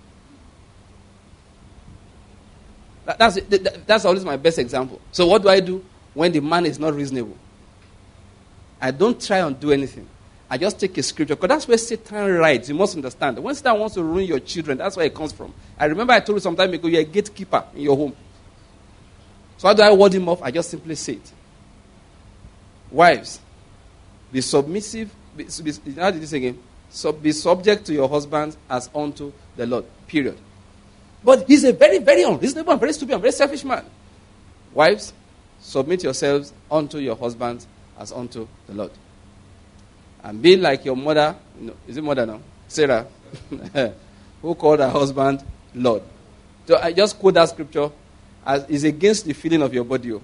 That's always my best example. So what do I do when the man is not reasonable? I don't try and do anything. I just take a scripture. Because that's where Satan rides. You must understand. When Satan wants to ruin your children, that's where it comes from. I remember I told you some time ago, you're a gatekeeper in your home. So how do I ward him off? I just simply say it. Wives, be submissive. How did this again? Be subject to your husbands as unto the Lord. Period. But he's a very, very unreasonable and very stupid and very selfish man. Wives, submit yourselves unto your husbands as unto the Lord. And be like your mother, is it mother now? Sarah, who called her husband Lord. So I just quote that scripture as is against the feeling of your body.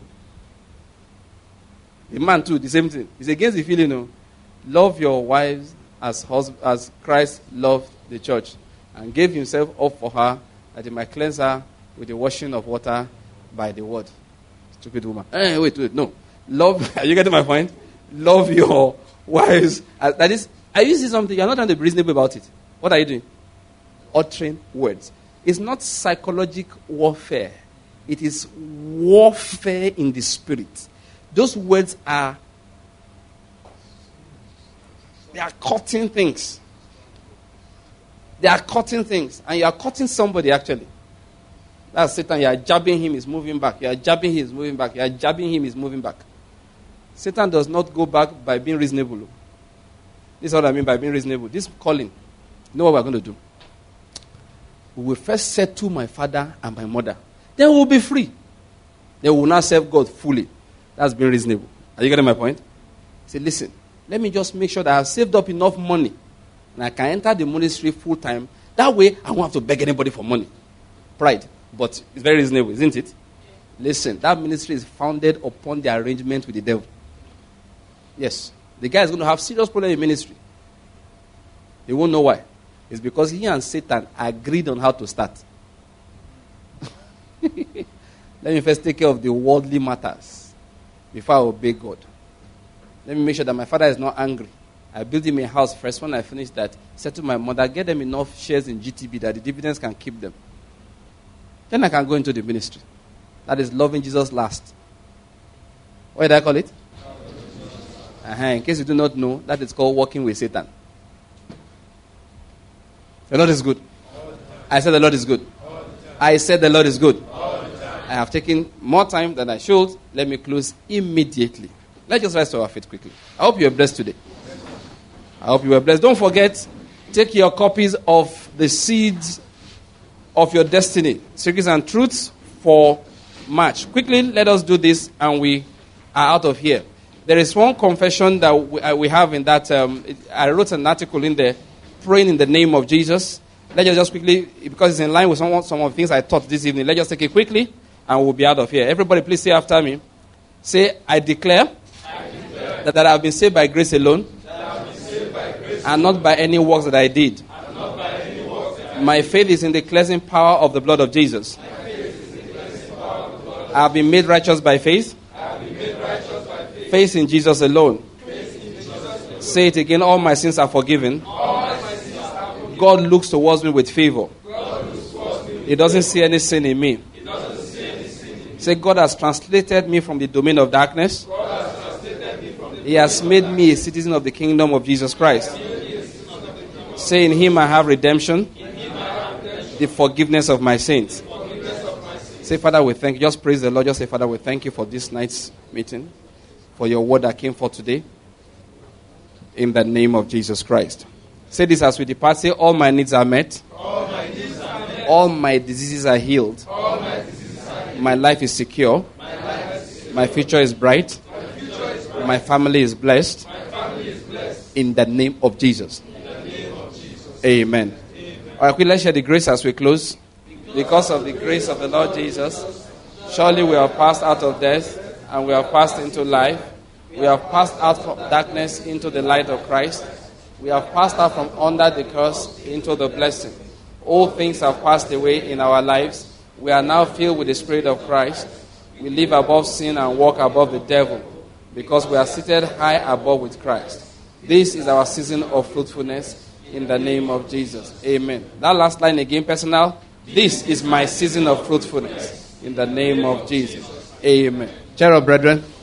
The man too, the same thing. It's against the feeling. Love your wives as Christ loved the church and gave himself up for her that he might cleanse her with the washing of water by the word. Stupid woman. Wait, no. Love, are you getting my point? Love your wives. That is, are you see something? You're not trying to be reasonable about it. What are you doing? Uttering words. It's not psychological warfare. It is warfare in the spirit. Those words they are cutting things. They are cutting things. And you are cutting somebody actually. That's Satan. You are jabbing him, he's moving back. You are jabbing him, he's moving back. You are jabbing him, he's moving back. Satan does not go back by being reasonable. This is what I mean by being reasonable. This calling. You know what we're going to do? We will first settle my father and my mother. Then we will be free. Then we will not serve God fully. That's being reasonable. Are you getting my point? Say, listen, let me just make sure that I've saved up enough money and I can enter the ministry full time. That way, I won't have to beg anybody for money. Pride. But it's very reasonable, isn't it? Listen, that ministry is founded upon the arrangement with the devil. Yes. The guy is going to have serious problem in ministry. He won't know why. It's because he and Satan agreed on how to start. Let me first take care of the worldly matters before I obey God. Let me make sure that my father is not angry. I build him a house first. When I finish that, settle my mother, get them enough shares in GTB that the dividends can keep them. Then I can go into the ministry. That is loving Jesus last. What did I call it? In case you do not know, that is called walking with Satan. The Lord is good. I said the Lord is good. I said the Lord is good. I have taken more time than I should. Let me close immediately. Let's just rise to our feet quickly. I hope you are blessed today. I hope you are blessed. Don't forget, take your copies of the Seeds of Your Destiny, Secrets and Truths for March. Quickly, let us do this and we are out of here. There is one confession that we have in that. I wrote an article in there, praying in the name of Jesus. Let's just quickly, because it's in line with some of the things I taught this evening, let's just take it quickly and we'll be out of here. Everybody please say after me. Say, I declare that I have been saved by grace alone and not by any works that I did. My faith is in the cleansing power of the blood of Jesus. I have been made righteous by faith. Faith in Jesus alone. Say it again. All my sins are forgiven. God looks towards me with favor. He doesn't see any sin in me. Say, God has translated me from the domain of darkness. He has made me a citizen of the kingdom of Jesus Christ. Say, in him I have redemption, the forgiveness of my sins. Say, Father, we thank you. Just praise the Lord. Just say, Father, we thank you for this night's meeting, for your word that came forth today. In the name of Jesus Christ. Say this as we depart. Say, all my needs are met. All my diseases are healed. My life is secure. My future is bright. My family is blessed. In the name of Jesus. Amen. All right, let's share the grace as we close. Because of the grace of the Lord Jesus, surely we have passed out of death and we have passed into life. We have passed out from darkness into the light of Christ. We have passed out from under the curse into the blessing. All things have passed away in our lives. We are now filled with the Spirit of Christ. We live above sin and walk above the devil because we are seated high above with Christ. This is our season of fruitfulness in the name of Jesus. Amen. That last line again, personal. This is my season of fruitfulness in the name of Jesus. Amen. Cheer up, brethren.